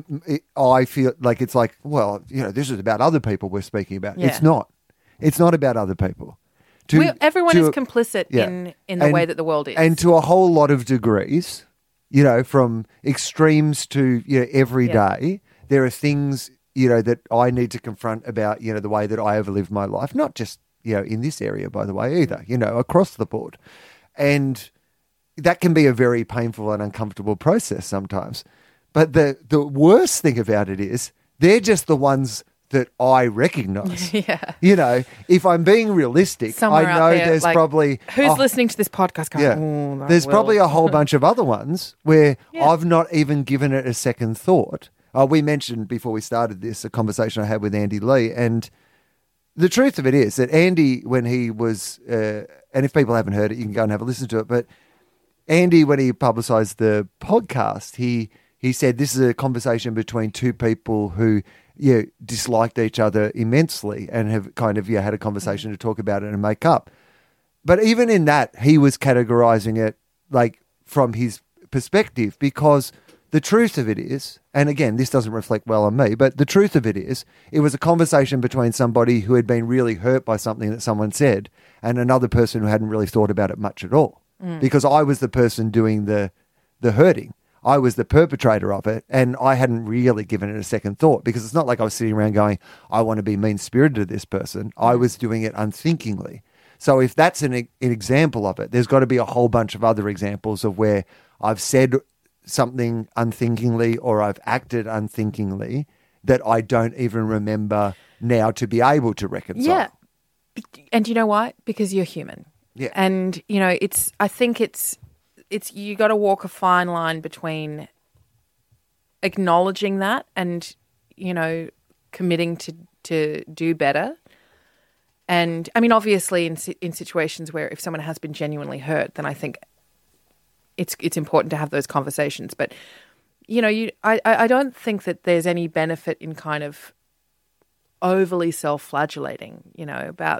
A: I feel like it's like, well, this is about other people we're speaking about.
B: Yeah.
A: It's not. It's not about other people.
B: Everyone is complicit in the way that the world is.
A: And to a whole lot of degrees, from extremes to every day, there are things that I need to confront about the way that I ever lived my life, not just in this area, by the way, either, across the board. And that can be a very painful and uncomfortable process sometimes. But the worst thing about it is they're just the ones that I recognise.
B: Yeah.
A: If I'm being realistic,
B: Somewhere
A: I know
B: out there,
A: there's probably...
B: Who's listening to this podcast going,
A: there's probably a whole bunch of other ones where I've not even given it a second thought. We mentioned before we started this a conversation I had with Andy Lee, and the truth of it is that Andy, when he was, and if people haven't heard it, you can go and have a listen to it, but Andy, when he publicised the podcast, he said this is a conversation between two people who disliked each other immensely and have kind of had a conversation to talk about it and make up. But even in that, he was categorising it like from his perspective, because the truth of it is, and again, this doesn't reflect well on me, but the truth of it is, it was a conversation between somebody who had been really hurt by something that someone said and another person who hadn't really thought about it much at all. Because I was the person doing the hurting. I was the perpetrator of it, and I hadn't really given it a second thought, because it's not like I was sitting around going, I want to be mean-spirited to this person. I was doing it unthinkingly. So if that's an example of it, there's got to be a whole bunch of other examples of where I've said something unthinkingly or I've acted unthinkingly that I don't even remember now to be able to reconcile.
B: Yeah. And you know why? Because you're human.
A: Yeah.
B: And, I think it's you got to walk a fine line between acknowledging that and, committing to do better. And, I mean, obviously in situations where if someone has been genuinely hurt, then I think it's important to have those conversations. But, I don't think that there's any benefit in kind of overly self-flagellating, about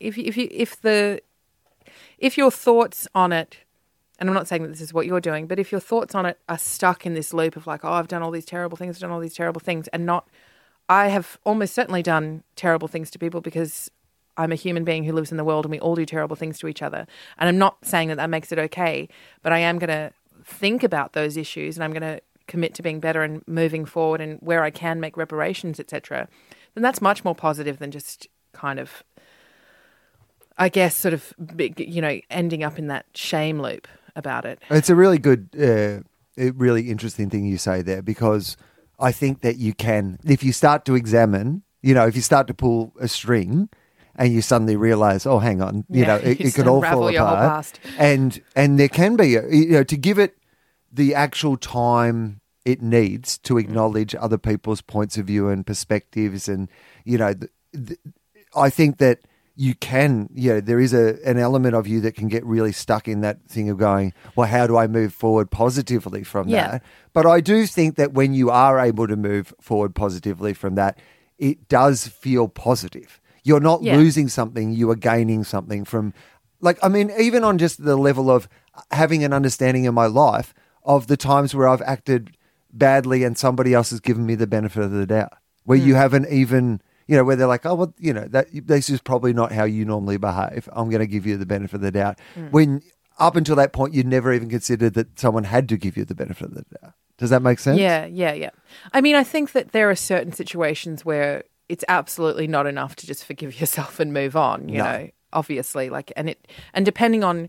B: if your thoughts on it, and I'm not saying that this is what you're doing, but if your thoughts on it are stuck in this loop of like, oh, I've done all these terrible things, and I have almost certainly done terrible things to people because I'm a human being who lives in the world and we all do terrible things to each other. And I'm not saying that makes it okay, but I am going to think about those issues and I'm going to commit to being better and moving forward and where I can make reparations, etc. Then that's much more positive than just kind of, I guess, sort of, ending up in that shame loop about it.
A: It's a really good, really interesting thing you say there, because I think that you can, if you start to examine, if you start to pull a string and you suddenly realise, oh, hang on, it could all fall
B: your whole
A: apart.
B: past.
A: And there can be, to give it the actual time it needs to acknowledge other people's points of view and perspectives and, I think that you can, there is an element of you that can get really stuck in that thing of going, well, how do I move forward positively from that? But I do think that when you are able to move forward positively from that, it does feel positive. You're not losing something, you are gaining something from, even on just the level of having an understanding in my life of the times where I've acted badly and somebody else has given me the benefit of the doubt, where you haven't even, where they're like, oh, well, that this is probably not how you normally behave. I'm going to give you the benefit of the doubt. When up until that point, you'd never even considered that someone had to give you the benefit of the doubt. Does that make sense?
B: Yeah. I mean, I think that there are certain situations where it's absolutely not enough to just forgive yourself and move on, you know, obviously. And depending on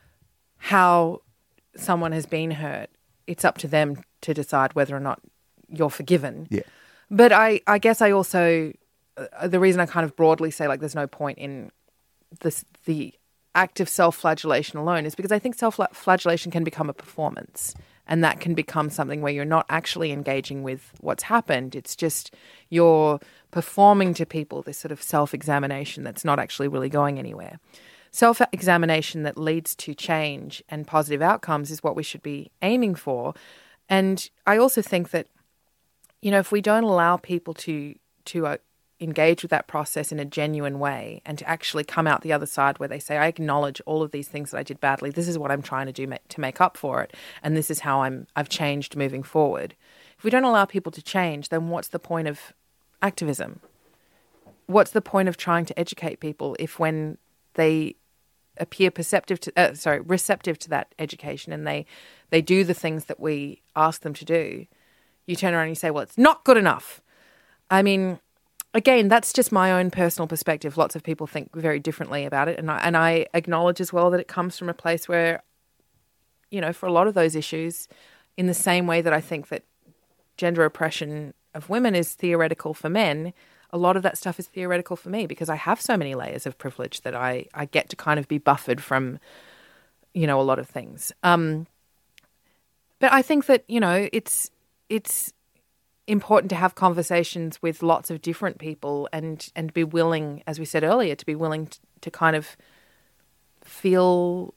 B: how someone has been hurt, it's up to them to decide whether or not you're forgiven.
A: Yeah.
B: But I guess I also, the reason I kind of broadly say there's no point in the act of self-flagellation alone is because I think self-flagellation can become a performance, and that can become something where you're not actually engaging with what's happened. It's just you're performing to people this sort of self-examination that's not actually really going anywhere. Self-examination that leads to change and positive outcomes is what we should be aiming for. And I also think that, if we don't allow people to engage with that process in a genuine way and to actually come out the other side where they say, I acknowledge all of these things that I did badly. This is what I'm trying to do to make up for it. And this is how I've changed moving forward. If we don't allow people to change, then what's the point of activism? What's the point of trying to educate people if when they appear receptive to that education and they do the things that we ask them to do, you turn around and you say, well, it's not good enough. I mean, again, that's just my own personal perspective. Lots of people think very differently about it. And I acknowledge as well that it comes from a place where, for a lot of those issues, in the same way that I think that gender oppression of women is theoretical for men, a lot of that stuff is theoretical for me because I have so many layers of privilege that I get to kind of be buffered from, a lot of things. But I think that, it's important to have conversations with lots of different people and be willing, as we said earlier, to be willing to kind of feel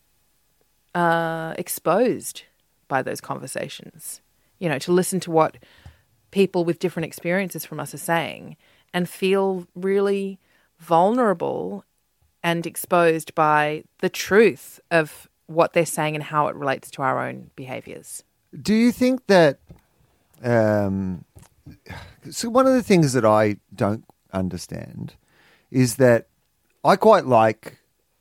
B: exposed by those conversations, to listen to what people with different experiences from us are saying and feel really vulnerable and exposed by the truth of what they're saying and how it relates to our own behaviours.
A: Do you think that so one of the things that I don't understand is that I quite like,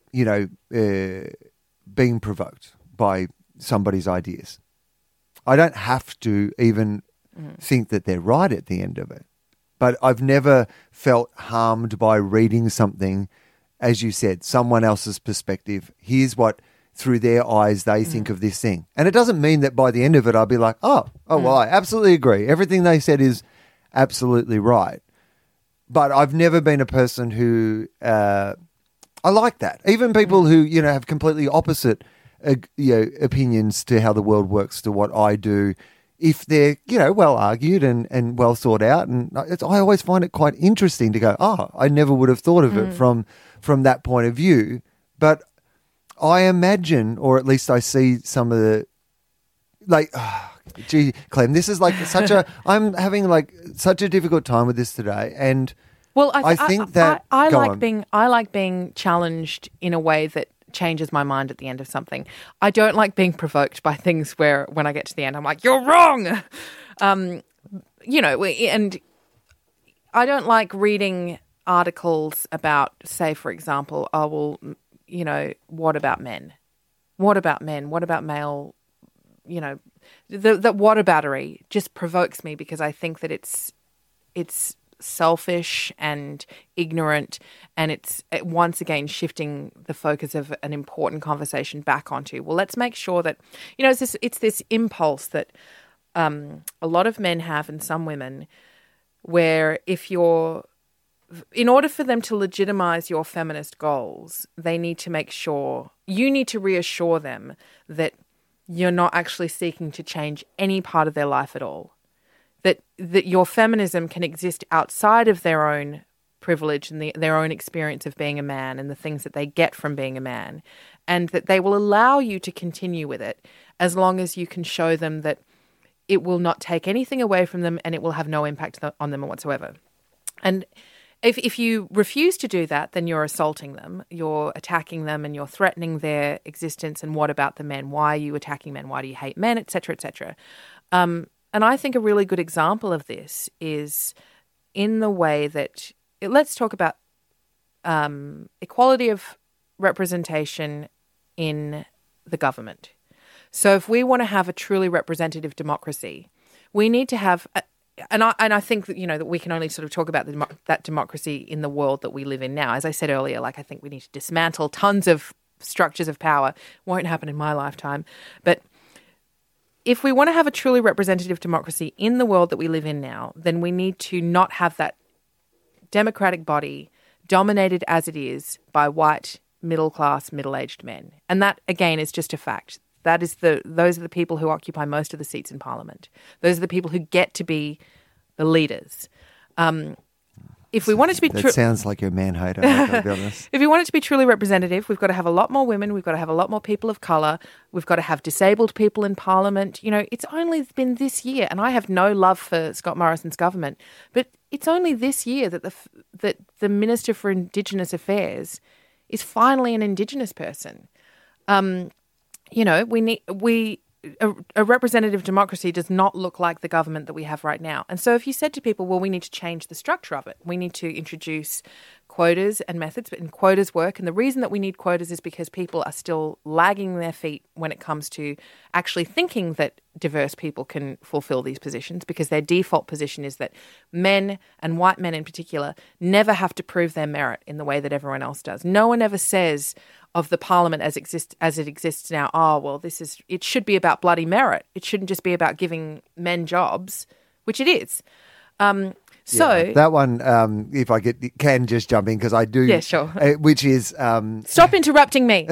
A: being provoked by somebody's ideas. I don't have to even think that they're right at the end of it. But I've never felt harmed by reading something, as you said, someone else's perspective. Here's what, through their eyes, they think of this thing. And it doesn't mean that by the end of it, I'll be like, well, I absolutely agree. Everything they said is absolutely right. But I've never been a person who, I like that. Even people who, have completely opposite, opinions to how the world works to what I do, if they're, well argued and well thought out. And I always find it quite interesting to go, I never would have thought of it from that point of view. But I imagine, or at least I see some of the, gee, Clem, this is I'm having such a difficult time with this today. And
B: well,
A: I think that
B: I like being challenged in a way that changes my mind at the end of something. I don't like being provoked by things where when I get to the end, I'm like, you're wrong. And I don't like reading articles about, say, for example, what about men? What about men? What about male, the whataboutery just provokes me because I think that it's selfish and ignorant, and it's once again shifting the focus of an important conversation back onto, well, let's make sure that, it's this impulse that a lot of men have and some women where in order for them to legitimize your feminist goals, they need to make sure, you need to reassure them that you're not actually seeking to change any part of their life at all. That your feminism can exist outside of their own privilege and their own experience of being a man and the things that they get from being a man, and that they will allow you to continue with it as long as you can show them that it will not take anything away from them and it will have no impact on them whatsoever. And if you refuse to do that, then you're assaulting them, you're attacking them, and you're threatening their existence. And what about the men? Why are you attacking men? Why do you hate men? Et cetera, et cetera. And I think a really good example of this is in the way that let's talk about equality of representation in the government. So if we want to have a truly representative democracy, we need to have and I think that, that we can only sort of talk about that democracy in the world that we live in now. As I said earlier, I think we need to dismantle tons of structures of power. Won't happen in my lifetime. But if we want to have a truly representative democracy in the world that we live in now, then we need to not have that democratic body dominated as it is by white, middle-class, middle-aged men. And that, again, is just a fact. Those are the people who occupy most of the seats in Parliament. Those are the people who get to be the leaders. If we want it to be
A: that sounds like you're a man hater, I've got to be honest.
B: If we want it to be truly representative, we've got to have a lot more women. We've got to have a lot more people of colour. We've got to have disabled people in Parliament. It's only been this year, and I have no love for Scott Morrison's government, but it's only this year that the Minister for Indigenous Affairs is finally an Indigenous person. A representative democracy does not look like the government that we have right now. And so if you said to people, well, we need to change the structure of it, we need to introduce quotas and methods, and quotas work. And the reason that we need quotas is because people are still lagging their feet when it comes to actually thinking that diverse people can fulfill these positions, because their default position is that men, and white men in particular, never have to prove their merit in the way that everyone else does. No one ever says of the parliament as it exists now, it should be about bloody merit. It shouldn't just be about giving men jobs, which it is.
A: That one, if I can just jump in, because I do.
B: Yeah, sure.
A: Which is
B: stop interrupting me.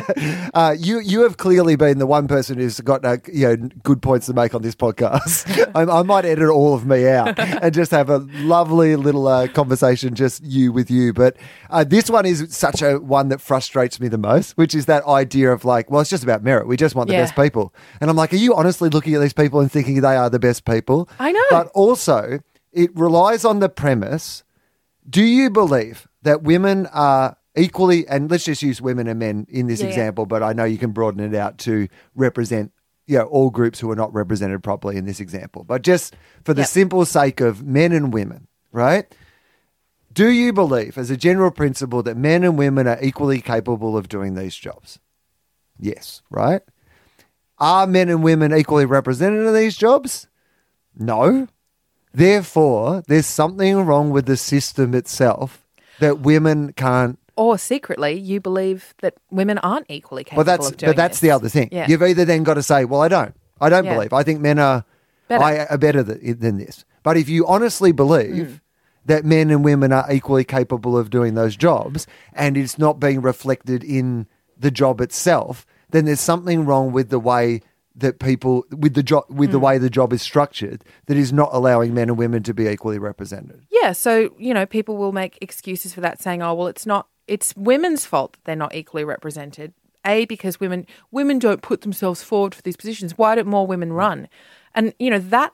A: You have clearly been the one person who's got good points to make on this podcast. I might edit all of me out and just have a lovely little conversation, just you with you. But this one is such a one that frustrates me the most, which is that idea of it's just about merit. We just want the best people, and I'm like, are you honestly looking at these people and thinking they are the best people?
B: I know,
A: but also, it relies on the premise, do you believe that women are equally, and let's just use women and men in this example, but I know you can broaden it out to represent all groups who are not represented properly in this example. But just for the simple sake of men and women, right? Do you believe as a general principle that men and women are equally capable of doing these jobs? Yes, right? Are men and women equally represented in these jobs? No. Therefore, there's something wrong with the system itself that women can't.
B: Or secretly, you believe that women aren't equally capable of doing
A: But that's
B: this.
A: the other thing.
B: Yeah.
A: You've either then got to say, well, I don't believe. I think men are better than this. But if you honestly believe that men and women are equally capable of doing those jobs, and it's not being reflected in the job itself, then there's something wrong with the way that people the way the job is structured that is not allowing men and women to be equally represented.
B: Yeah, so people will make excuses for that, saying, "Oh, well, it's women's fault that they're not equally represented." Because women don't put themselves forward for these positions. Why don't more women run? And that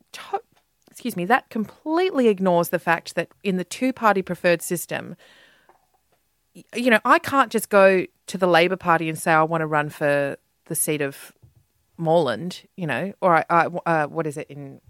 B: completely ignores the fact that in the two-party preferred system, I can't just go to the Labor Party and say I want to run for the seat of Moreland, or what is it in?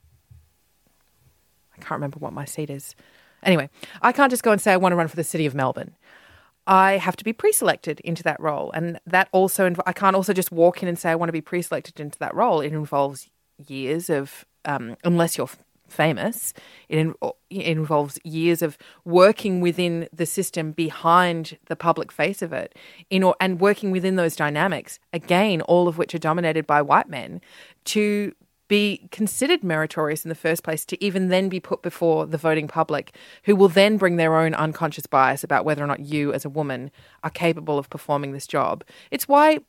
B: I can't remember what my seat is. Anyway, I can't just go and say I want to run for the city of Melbourne. I have to be pre-selected into that role, and that also I can't also just walk in and say I want to be pre-selected into that role. It involves years of, unless you're famous, it involves years of working within the system behind the public face of it, and working within those dynamics, again, all of which are dominated by white men, to be considered meritorious in the first place, to even then be put before the voting public, who will then bring their own unconscious bias about whether or not you as a woman are capable of performing this job. It's why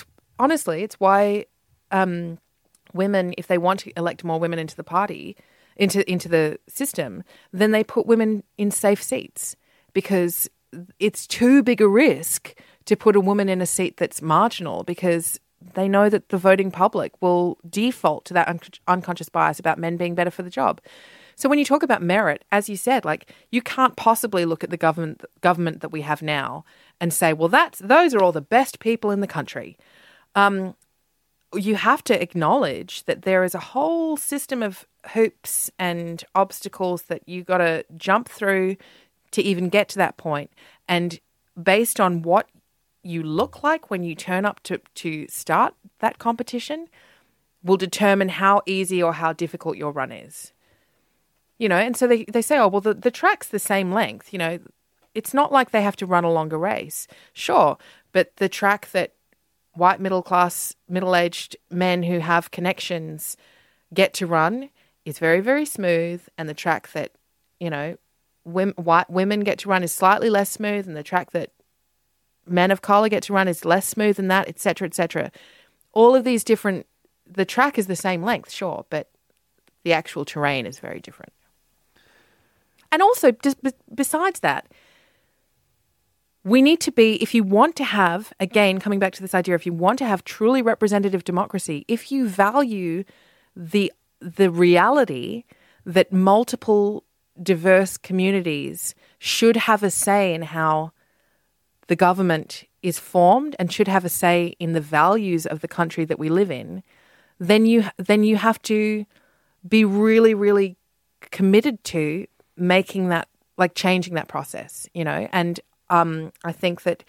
B: women, if they want to elect more women into the party, into the system, then they put women in safe seats because it's too big a risk to put a woman in a seat that's marginal because they know that the voting public will default to that unconscious bias about men being better for the job. So when you talk about merit, as you said, like you can't possibly look at the government that we have now and say, well, those are all the best people in the country. You have to acknowledge that there is a whole system of hoops and obstacles that you got to jump through to even get to that point. And based on what you look like when you turn up to start that competition will determine how easy or how difficult your run is. You know, and so they say, oh, well, the track's the same length. You know, it's not like they have to run a longer race. Sure, but the track that white middle-class, middle-aged men who have connections get to run is very, very smooth. And the track that, you know, white women get to run is slightly less smooth. And the track that men of colour get to run is less smooth than that, et cetera, et cetera. All of these different, the track is the same length, sure, but the actual terrain is very different. And also, just besides that, we need to be, if you want to have, again, coming back to this idea, if you want to have truly representative democracy, if you value the reality that multiple diverse communities should have a say in how the government is formed and should have a say in the values of the country that we live in, then you have to be really, really committed to making that, like changing that process, you know. And I think that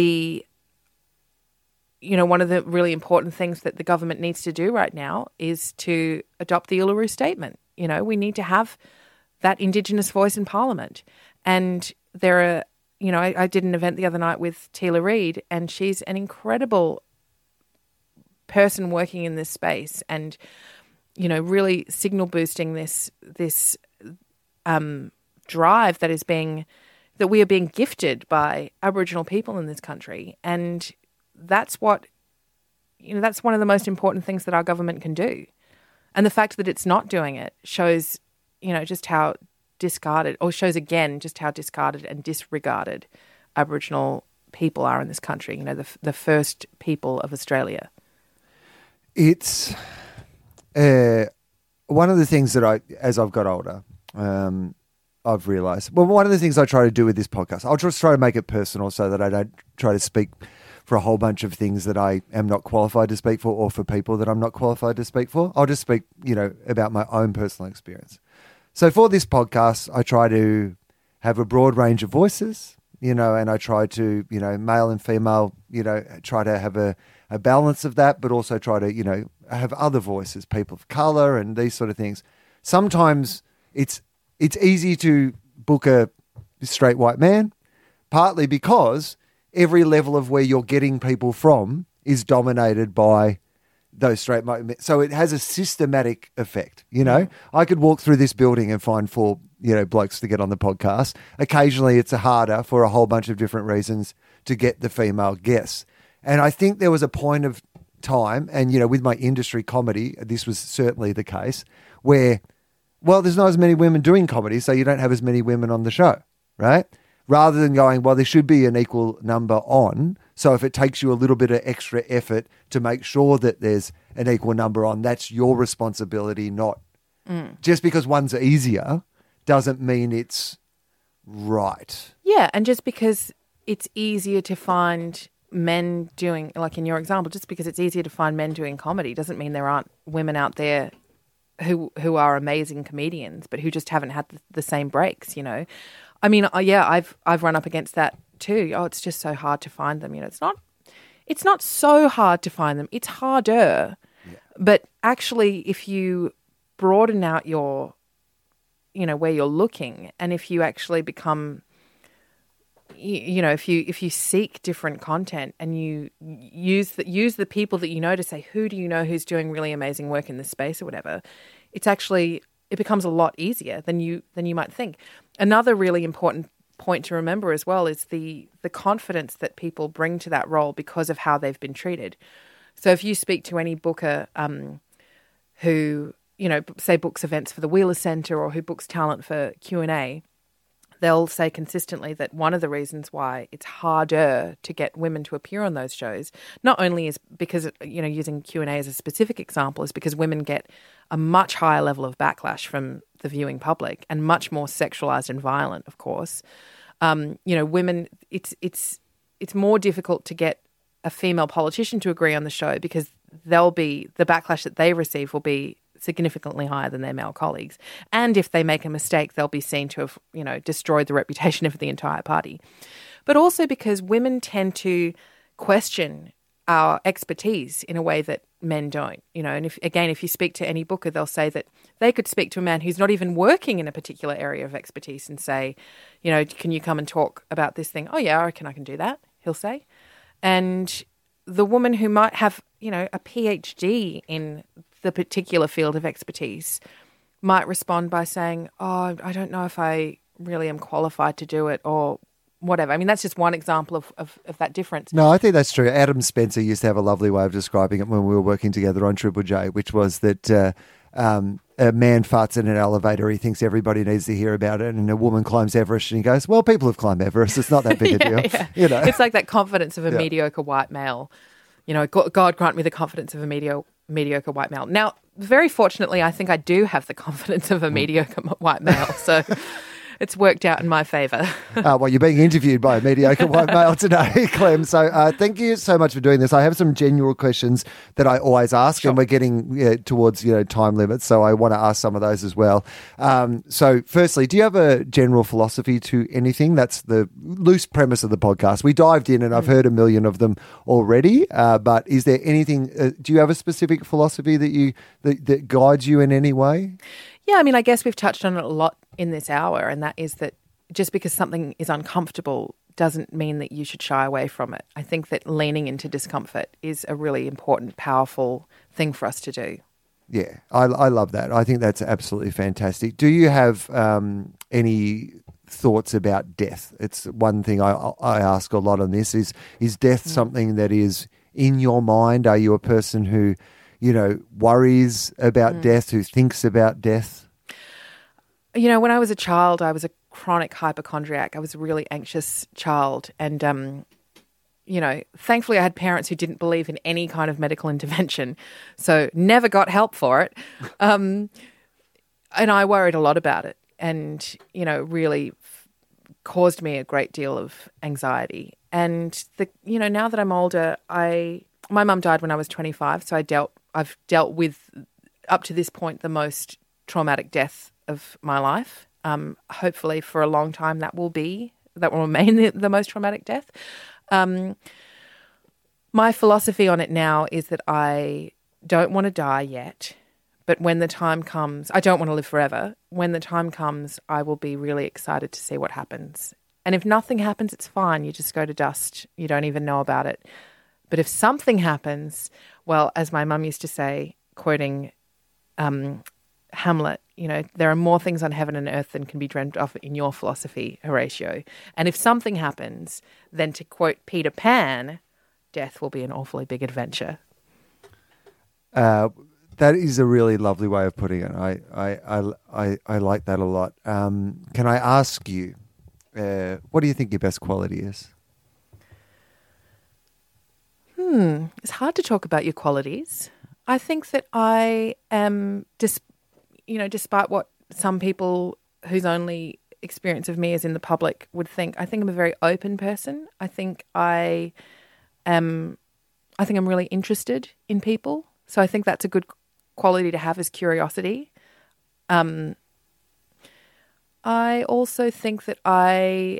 B: one of the really important things that the government needs to do right now is to adopt the Uluru Statement. You know, we need to have that Indigenous voice in Parliament. And there are, you know, I did an event the other night with Tila Reid, and she's an incredible person working in this space and, you know, really signal boosting this drive that we are being gifted by Aboriginal people in this country. And that's what, you know, that's one of the most important things that our government can do. And the fact that it's not doing it shows, you know, just how discarded, or shows again just how discarded and disregarded Aboriginal people are in this country, you know, the first people of Australia.
A: It's one of the things that as I've got older, I've realised. Well, one of the things I try to do with this podcast, I'll just try to make it personal so that I don't try to speak for a whole bunch of things that I am not qualified to speak for, or for people that I'm not qualified to speak for. I'll just speak, you know, about my own personal experience. So for this podcast, I try to have a broad range of voices, you know, and I try to, you know, male and female, you know, try to have a balance of that, but also try to, you know, have other voices, people of colour and these sort of things. Sometimes it's easy to book a straight white man, partly because every level of where you're getting people from is dominated by those straight white men. So it has a systematic effect, you know. I could walk through this building and find 4, you know, blokes to get on the podcast. Occasionally it's harder for a whole bunch of different reasons to get the female guests. And I think there was a point of time, and, you know, with my industry comedy, this was certainly the case, where, well, there's not as many women doing comedy, so you don't have as many women on the show, right? Rather than going, well, there should be an equal number on. So if it takes you a little bit of extra effort to make sure that there's an equal number on, that's your responsibility, not just because one's easier doesn't mean it's right.
B: Yeah, and just because it's easier to find men doing, like in your example, just because it's easier to find men doing comedy doesn't mean there aren't women out there who are amazing comedians, but who just haven't had the same breaks, you know. I mean, yeah, I've run up against that too. Oh, it's just so hard to find them. You know, it's not so hard to find them. It's harder. Yeah. But actually, if you broaden out your, you know, where you're looking, and if you actually become, you know, if you seek different content and you use the people that you know to say, who do you know who's doing really amazing work in this space or whatever, it becomes a lot easier than you might think. Another really important point to remember as well is the confidence that people bring to that role because of how they've been treated. So if you speak to any booker who say books events for the Wheeler Centre or who books talent for Q&A, they'll say consistently that one of the reasons why it's harder to get women to appear on those shows, not only is because, using Q&A as a specific example, is because women get a much higher level of backlash from the viewing public and much more sexualized and violent, of course. Women, it's more difficult to get a female politician to agree on the show because the backlash that they receive will be significantly higher than their male colleagues. And if they make a mistake, they'll be seen to have, destroyed the reputation of the entire party. But also because women tend to question our expertise in a way that men don't, and if you speak to any booker, they'll say that they could speak to a man who's not even working in a particular area of expertise and say, can you come and talk about this thing? Oh yeah, I reckon I can do that, he'll say. And the woman who might have, a PhD in the particular field of expertise might respond by saying, oh, I don't know if I really am qualified to do it or whatever. I mean, that's just one example of that difference.
A: No, I think that's true. Adam Spencer used to have a lovely way of describing it when we were working together on Triple J, which was that a man farts in an elevator, he thinks everybody needs to hear about it, and a woman climbs Everest and he goes, well, people have climbed Everest. It's not that big a deal.
B: Yeah. It's like that confidence of a mediocre white male. God grant me the confidence of a mediocre white male. Now, very fortunately, I think I do have the confidence of a mediocre white male, so it's worked out in my favour.
A: Well, you're being interviewed by a mediocre white male today, Clem. So thank you so much for doing this. I have some general questions that I always ask, and we're getting towards time limits, so I want to ask some of those as well. So firstly, do you have a general philosophy to anything? That's the loose premise of the podcast. We dived in, and I've heard a million of them already, but is there anything, do you have a specific philosophy that guides you in any way?
B: Yeah, I mean, I guess we've touched on it a lot in this hour, and that is that just because something is uncomfortable doesn't mean that you should shy away from it. I think that leaning into discomfort is a really important, powerful thing for us to do.
A: Yeah, I love that. I think that's absolutely fantastic. Do you have any thoughts about death? It's one thing I ask a lot on this is death something that is in your mind? Are you a person who worries about death, who thinks about death?
B: When I was a child, I was a chronic hypochondriac. I was a really anxious child. And, thankfully I had parents who didn't believe in any kind of medical intervention, so never got help for it. And I worried a lot about it and, really caused me a great deal of anxiety. And, now that I'm older, my mum died when I was 25, so I've dealt with, up to this point, the most traumatic death of my life. Hopefully for a long time that will remain the most traumatic death. My philosophy on it now is that I don't want to die yet, but when the time comes, I don't want to live forever. When the time comes, I will be really excited to see what happens. And if nothing happens, it's fine. You just go to dust. You don't even know about it. But if something happens, well, as my mum used to say, quoting Hamlet, there are more things on heaven and earth than can be dreamt of in your philosophy, Horatio. And if something happens, then to quote Peter Pan, death will be an awfully big adventure.
A: That is a really lovely way of putting it. I like that a lot. Can I ask you, what do you think your best quality is?
B: It's hard to talk about your qualities. I think that I am, despite what some people whose only experience of me is in the public would think, I think I'm a very open person. I think I'm really interested in people. So I think that's a good quality to have, is curiosity. I also think that I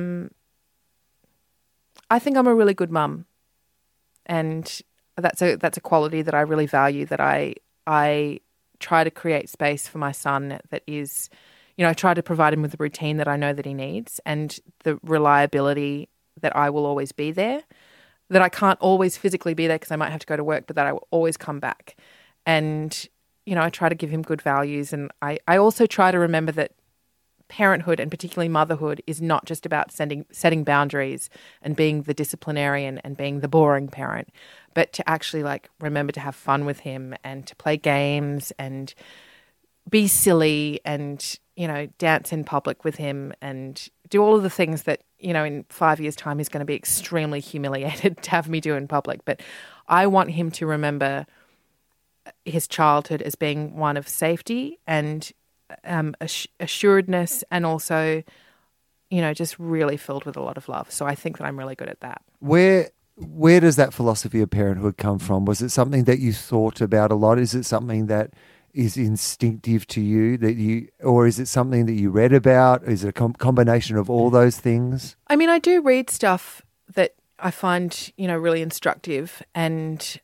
B: think I'm a really good mum. And that's a quality that I really value, that I try to create space for my son that is, I try to provide him with the routine that I know that he needs and the reliability that I will always be there, that I can't always physically be there because I might have to go to work, but that I will always come back. And, I try to give him good values. And I also try to remember that parenthood, and particularly motherhood, is not just about setting boundaries and being the disciplinarian and being the boring parent, but to actually like remember to have fun with him and to play games and be silly and, dance in public with him and do all of the things that, in 5 years' time he's going to be extremely humiliated to have me do in public. But I want him to remember his childhood as being one of safety and assuredness, and also, just really filled with a lot of love. So I think that I'm really good at that.
A: Where does that philosophy of parenthood come from? Was it something that you thought about a lot? Is it something that is instinctive to you or is it something that you read about? Is it a combination of all those things?
B: I mean, I do read stuff that I find, really instructive, and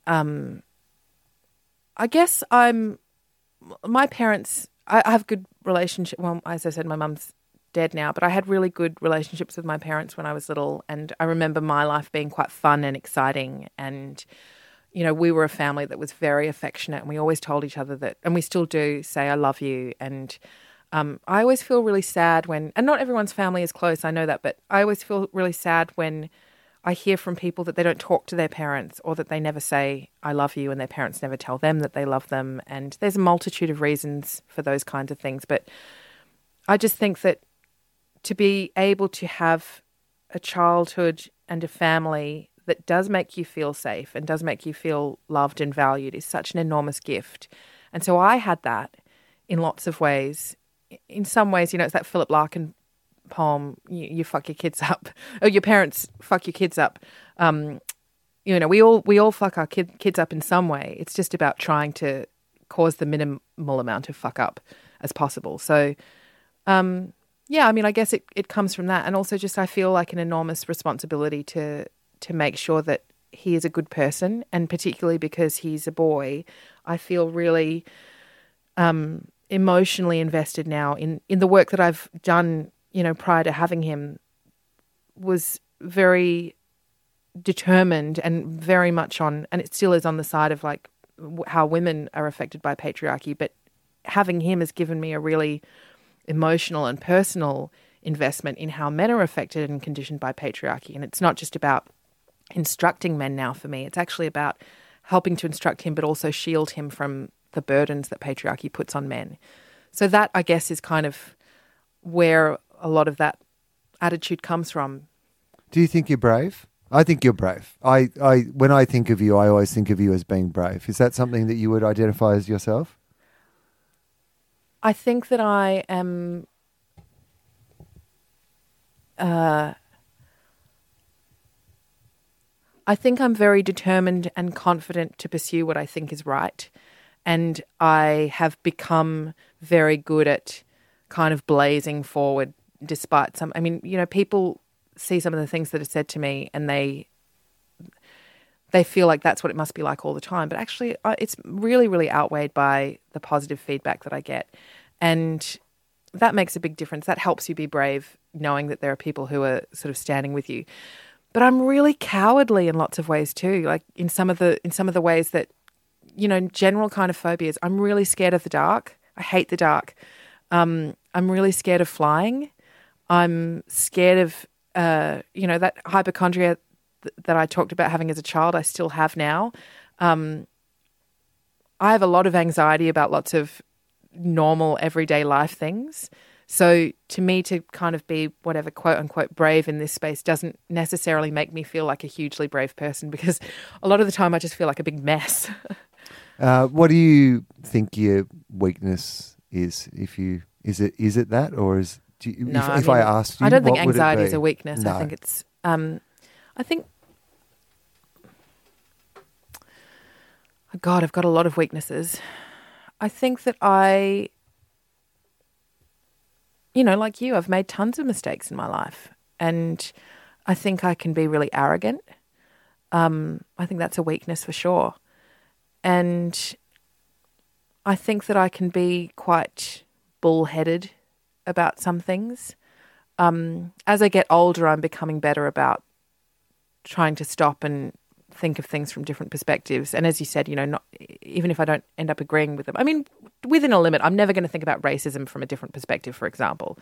B: I guess my parents, I have good relationship. Well, as I said, my mum's dead now, but I had really good relationships with my parents when I was little, and I remember my life being quite fun and exciting, and we were a family that was very affectionate, and we always told each other that, and we still do, say I love you. And I always feel really sad when, and not everyone's family is close, I know that, but I always feel really sad when I hear from people that they don't talk to their parents, or that they never say I love you and their parents never tell them that they love them. And there's a multitude of reasons for those kinds of things, but I just think that to be able to have a childhood and a family that does make you feel safe and does make you feel loved and valued is such an enormous gift. And so I had that in lots of ways. In some ways, it's that Philip Larkin poem, you fuck your kids up, or your parents fuck your kids up. We all fuck our kids up in some way. It's just about trying to cause the minimal amount of fuck up as possible. So, I guess it comes from that. And also just I feel like an enormous responsibility to make sure that he is a good person, and particularly because he's a boy, I feel really emotionally invested now in the work that I've done, prior to having him, was very determined and very much on, and it still is on the side of like how women are affected by patriarchy. But having him has given me a really emotional and personal investment in how men are affected and conditioned by patriarchy. And it's not just about instructing men now for me. It's actually about helping to instruct him, but also shield him from the burdens that patriarchy puts on men. So that, I guess, is kind of where a lot of that attitude comes from.
A: Do you think you're brave? I think you're brave. When I think of you, I always think of you as being brave. Is that something that you would identify as yourself?
B: I think that I am I think I'm very determined and confident to pursue what I think is right. And I have become very good at kind of blazing forward despite some, people see some of the things that are said to me and they feel like that's what it must be like all the time. But actually it's really, really outweighed by the positive feedback that I get. And that makes a big difference. That helps you be brave, knowing that there are people who are sort of standing with you. But I'm really cowardly in lots of ways too. Like in some of the ways that, general kind of phobias. I'm really scared of the dark. I hate the dark. I'm really scared of flying. I'm scared of, that hypochondria that I talked about having as a child, I still have now. I have a lot of anxiety about lots of normal everyday life things. So to me, to kind of be whatever quote unquote brave in this space doesn't necessarily make me feel like a hugely brave person, because a lot of the time I just feel like a big mess.
A: What do you think your weakness is? Is it that, or is if I asked you,
B: I don't think
A: what would it
B: anxiety
A: be?
B: is a weakness.
A: No.
B: I think it's God, I've got a lot of weaknesses. I think that like you, I've made tons of mistakes in my life, and I think I can be really arrogant. I think that's a weakness for sure. And I think that I can be quite bullheaded about some things. As I get older, I'm becoming better about trying to stop and think of things from different perspectives. And as you said, not even if I don't end up agreeing with them. I mean, within a limit, I'm never going to think about racism from a different perspective, for example.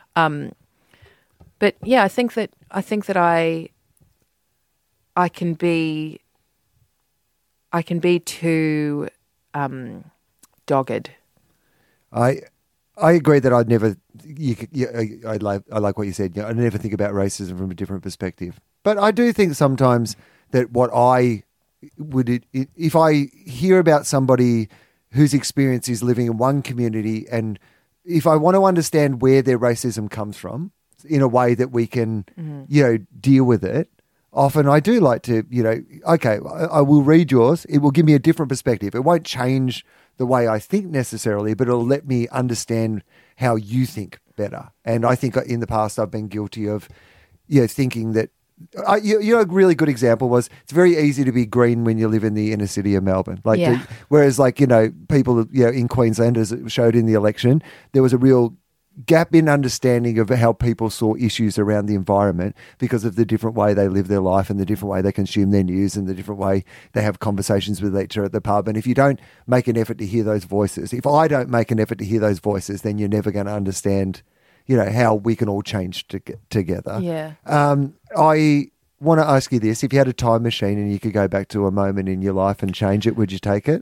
B: But yeah, I think that I can be I can be too dogged.
A: I agree that I'd never. I like what you said. I never think about racism from a different perspective. But I do think sometimes that what I would, if I hear about somebody whose experience is living in one community, and if I want to understand where their racism comes from in a way that we can, deal with it. Often I do like to, okay, I will read yours. It will give me a different perspective. It won't change the way I think necessarily, but it'll let me understand how you think better. And I think in the past I've been guilty of, thinking that, a really good example was it's very easy to be green when you live in the inner city of Melbourne. Whereas people, in Queensland, as it showed in the election, there was a real gap in understanding of how people saw issues around the environment because of the different way they live their life and the different way they consume their news and the different way they have conversations with each other at the pub. And if you don't make an effort to hear those voices, if I don't make an effort to hear those voices, then you're never going to understand, how we can all change together.
B: Yeah.
A: I want to ask you this. If you had a time machine and you could go back to a moment in your life and change it, would you take it?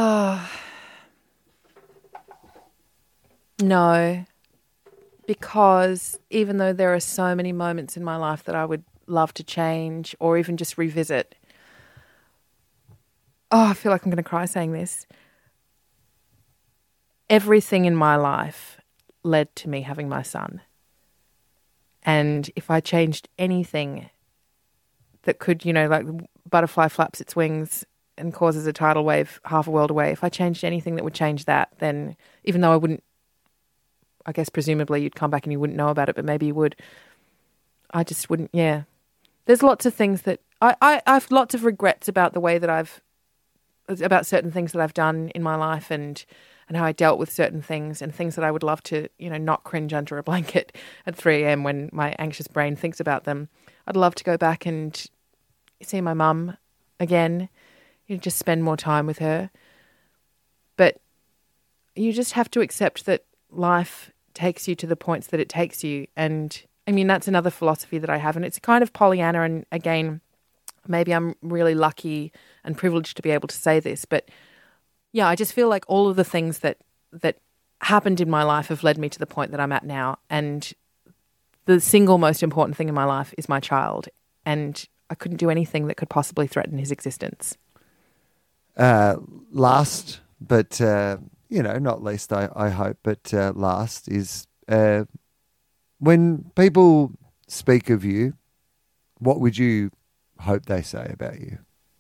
B: No. Because even though there are so many moments in my life that I would love to change or even just revisit, I feel like I'm going to cry saying this. Everything in my life led to me having my son. And if I changed anything that could, like butterfly flaps its wings and causes a tidal wave half a world away, if I changed anything that would change that, then even though I guess presumably you'd come back and you wouldn't know about it, but maybe you would. I just wouldn't, There's lots of things that I have lots of regrets about the way that about certain things that I've done in my life and how I dealt with certain things and things that I would love to, not cringe under a blanket at 3 a.m. when my anxious brain thinks about them. I'd love to go back and see my mum again, just spend more time with her. But you just have to accept that life takes you to the points that it takes you. And I mean, that's another philosophy that I have. And it's kind of Pollyanna. And again, maybe I'm really lucky and privileged to be able to say this. But yeah, I just feel like all of the things that happened in my life have led me to the point that I'm at now. And the single most important thing in my life is my child. And I couldn't do anything that could possibly threaten his existence.
A: Last, but... not least, I hope, but last is when people speak of you, what would you hope they say about you?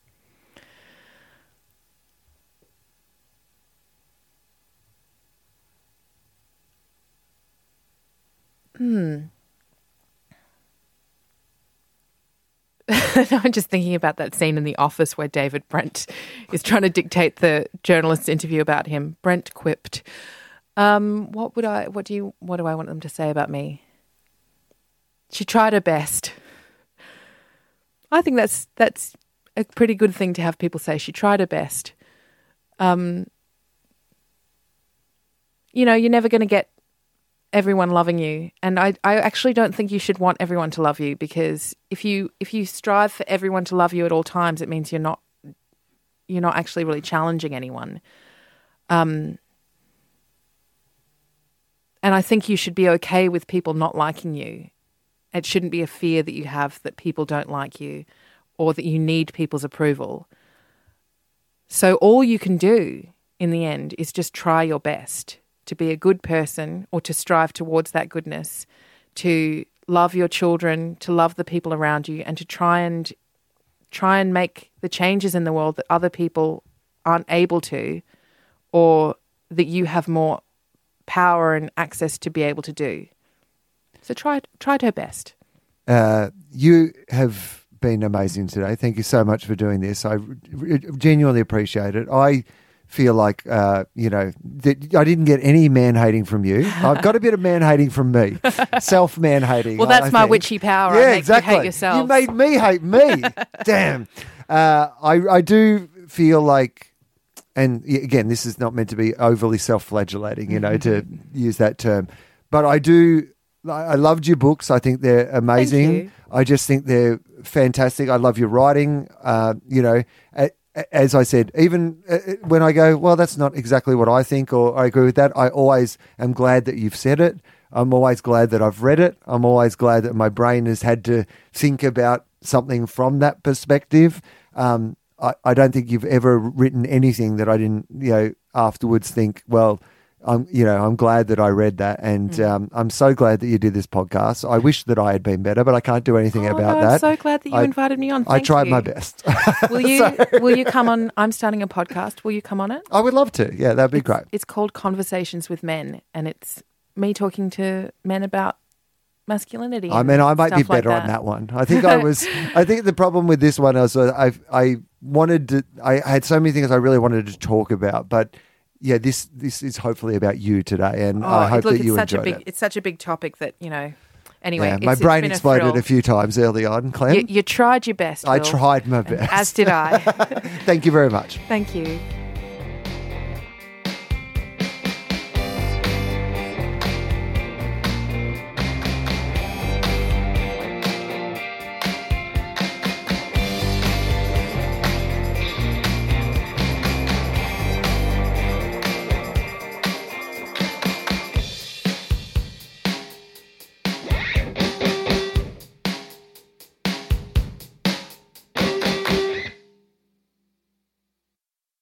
B: I'm just thinking about that scene in The Office where David Brent is trying to dictate the journalist's interview about him. Brent quipped, what do I want them to say about me? She tried her best. I think that's a pretty good thing to have people say. She tried her best. You're never going to get everyone loving you. And I actually don't think you should want everyone to love you, because if you strive for everyone to love you at all times, it means you're not actually really challenging anyone. And I think you should be okay with people not liking you. It shouldn't be a fear that you have that people don't like you or that you need people's approval. So all you can do in the end is just try your best to be a good person or to strive towards that goodness, to love your children, to love the people around you, and to try and make the changes in the world that other people aren't able to, or that you have more power and access to be able to do. So tried her best.
A: You have been amazing today. Thank you so much for doing this. I genuinely appreciate it. I feel like, that I didn't get any man-hating from you. I've got a bit of man-hating from me. Self-man-hating.
B: Well, that's my witchy power.
A: Yeah,
B: I make
A: exactly.
B: You hate yourself.
A: You made me hate me. Damn. I do feel like, and again, this is not meant to be overly self-flagellating, to use that term, but I loved your books. I think they're amazing.
B: Thank you.
A: I just think they're fantastic. I love your writing. as I said, even when I go, well, that's not exactly what I think, or I agree with that, I always am glad that you've said it. I'm always glad that I've read it. I'm always glad that my brain has had to think about something from that perspective. I don't think you've ever written anything that I didn't, afterwards think, well, I'm glad that I read that, and I'm so glad that you did this podcast. I wish that I had been better, but I can't do anything about that.
B: I'm so glad that you invited me on.
A: I tried my best.
B: Will you come on? I'm starting a podcast. Will you come on it?
A: I would love to. Yeah, that'd be great.
B: It's called Conversations with Men, and it's me talking to men about masculinity.
A: I mean, I might be better on that one. I think I think the problem with this one is I wanted to. I had so many things I really wanted to talk about, but. Yeah, this is hopefully about you today, and I hope that you enjoyed it.
B: It's such a big topic that, anyway.
A: Yeah, my brain exploded a few times early on, Clem.
B: You tried your best,
A: I tried my best.
B: As did I.
A: Thank you very much.
B: Thank you.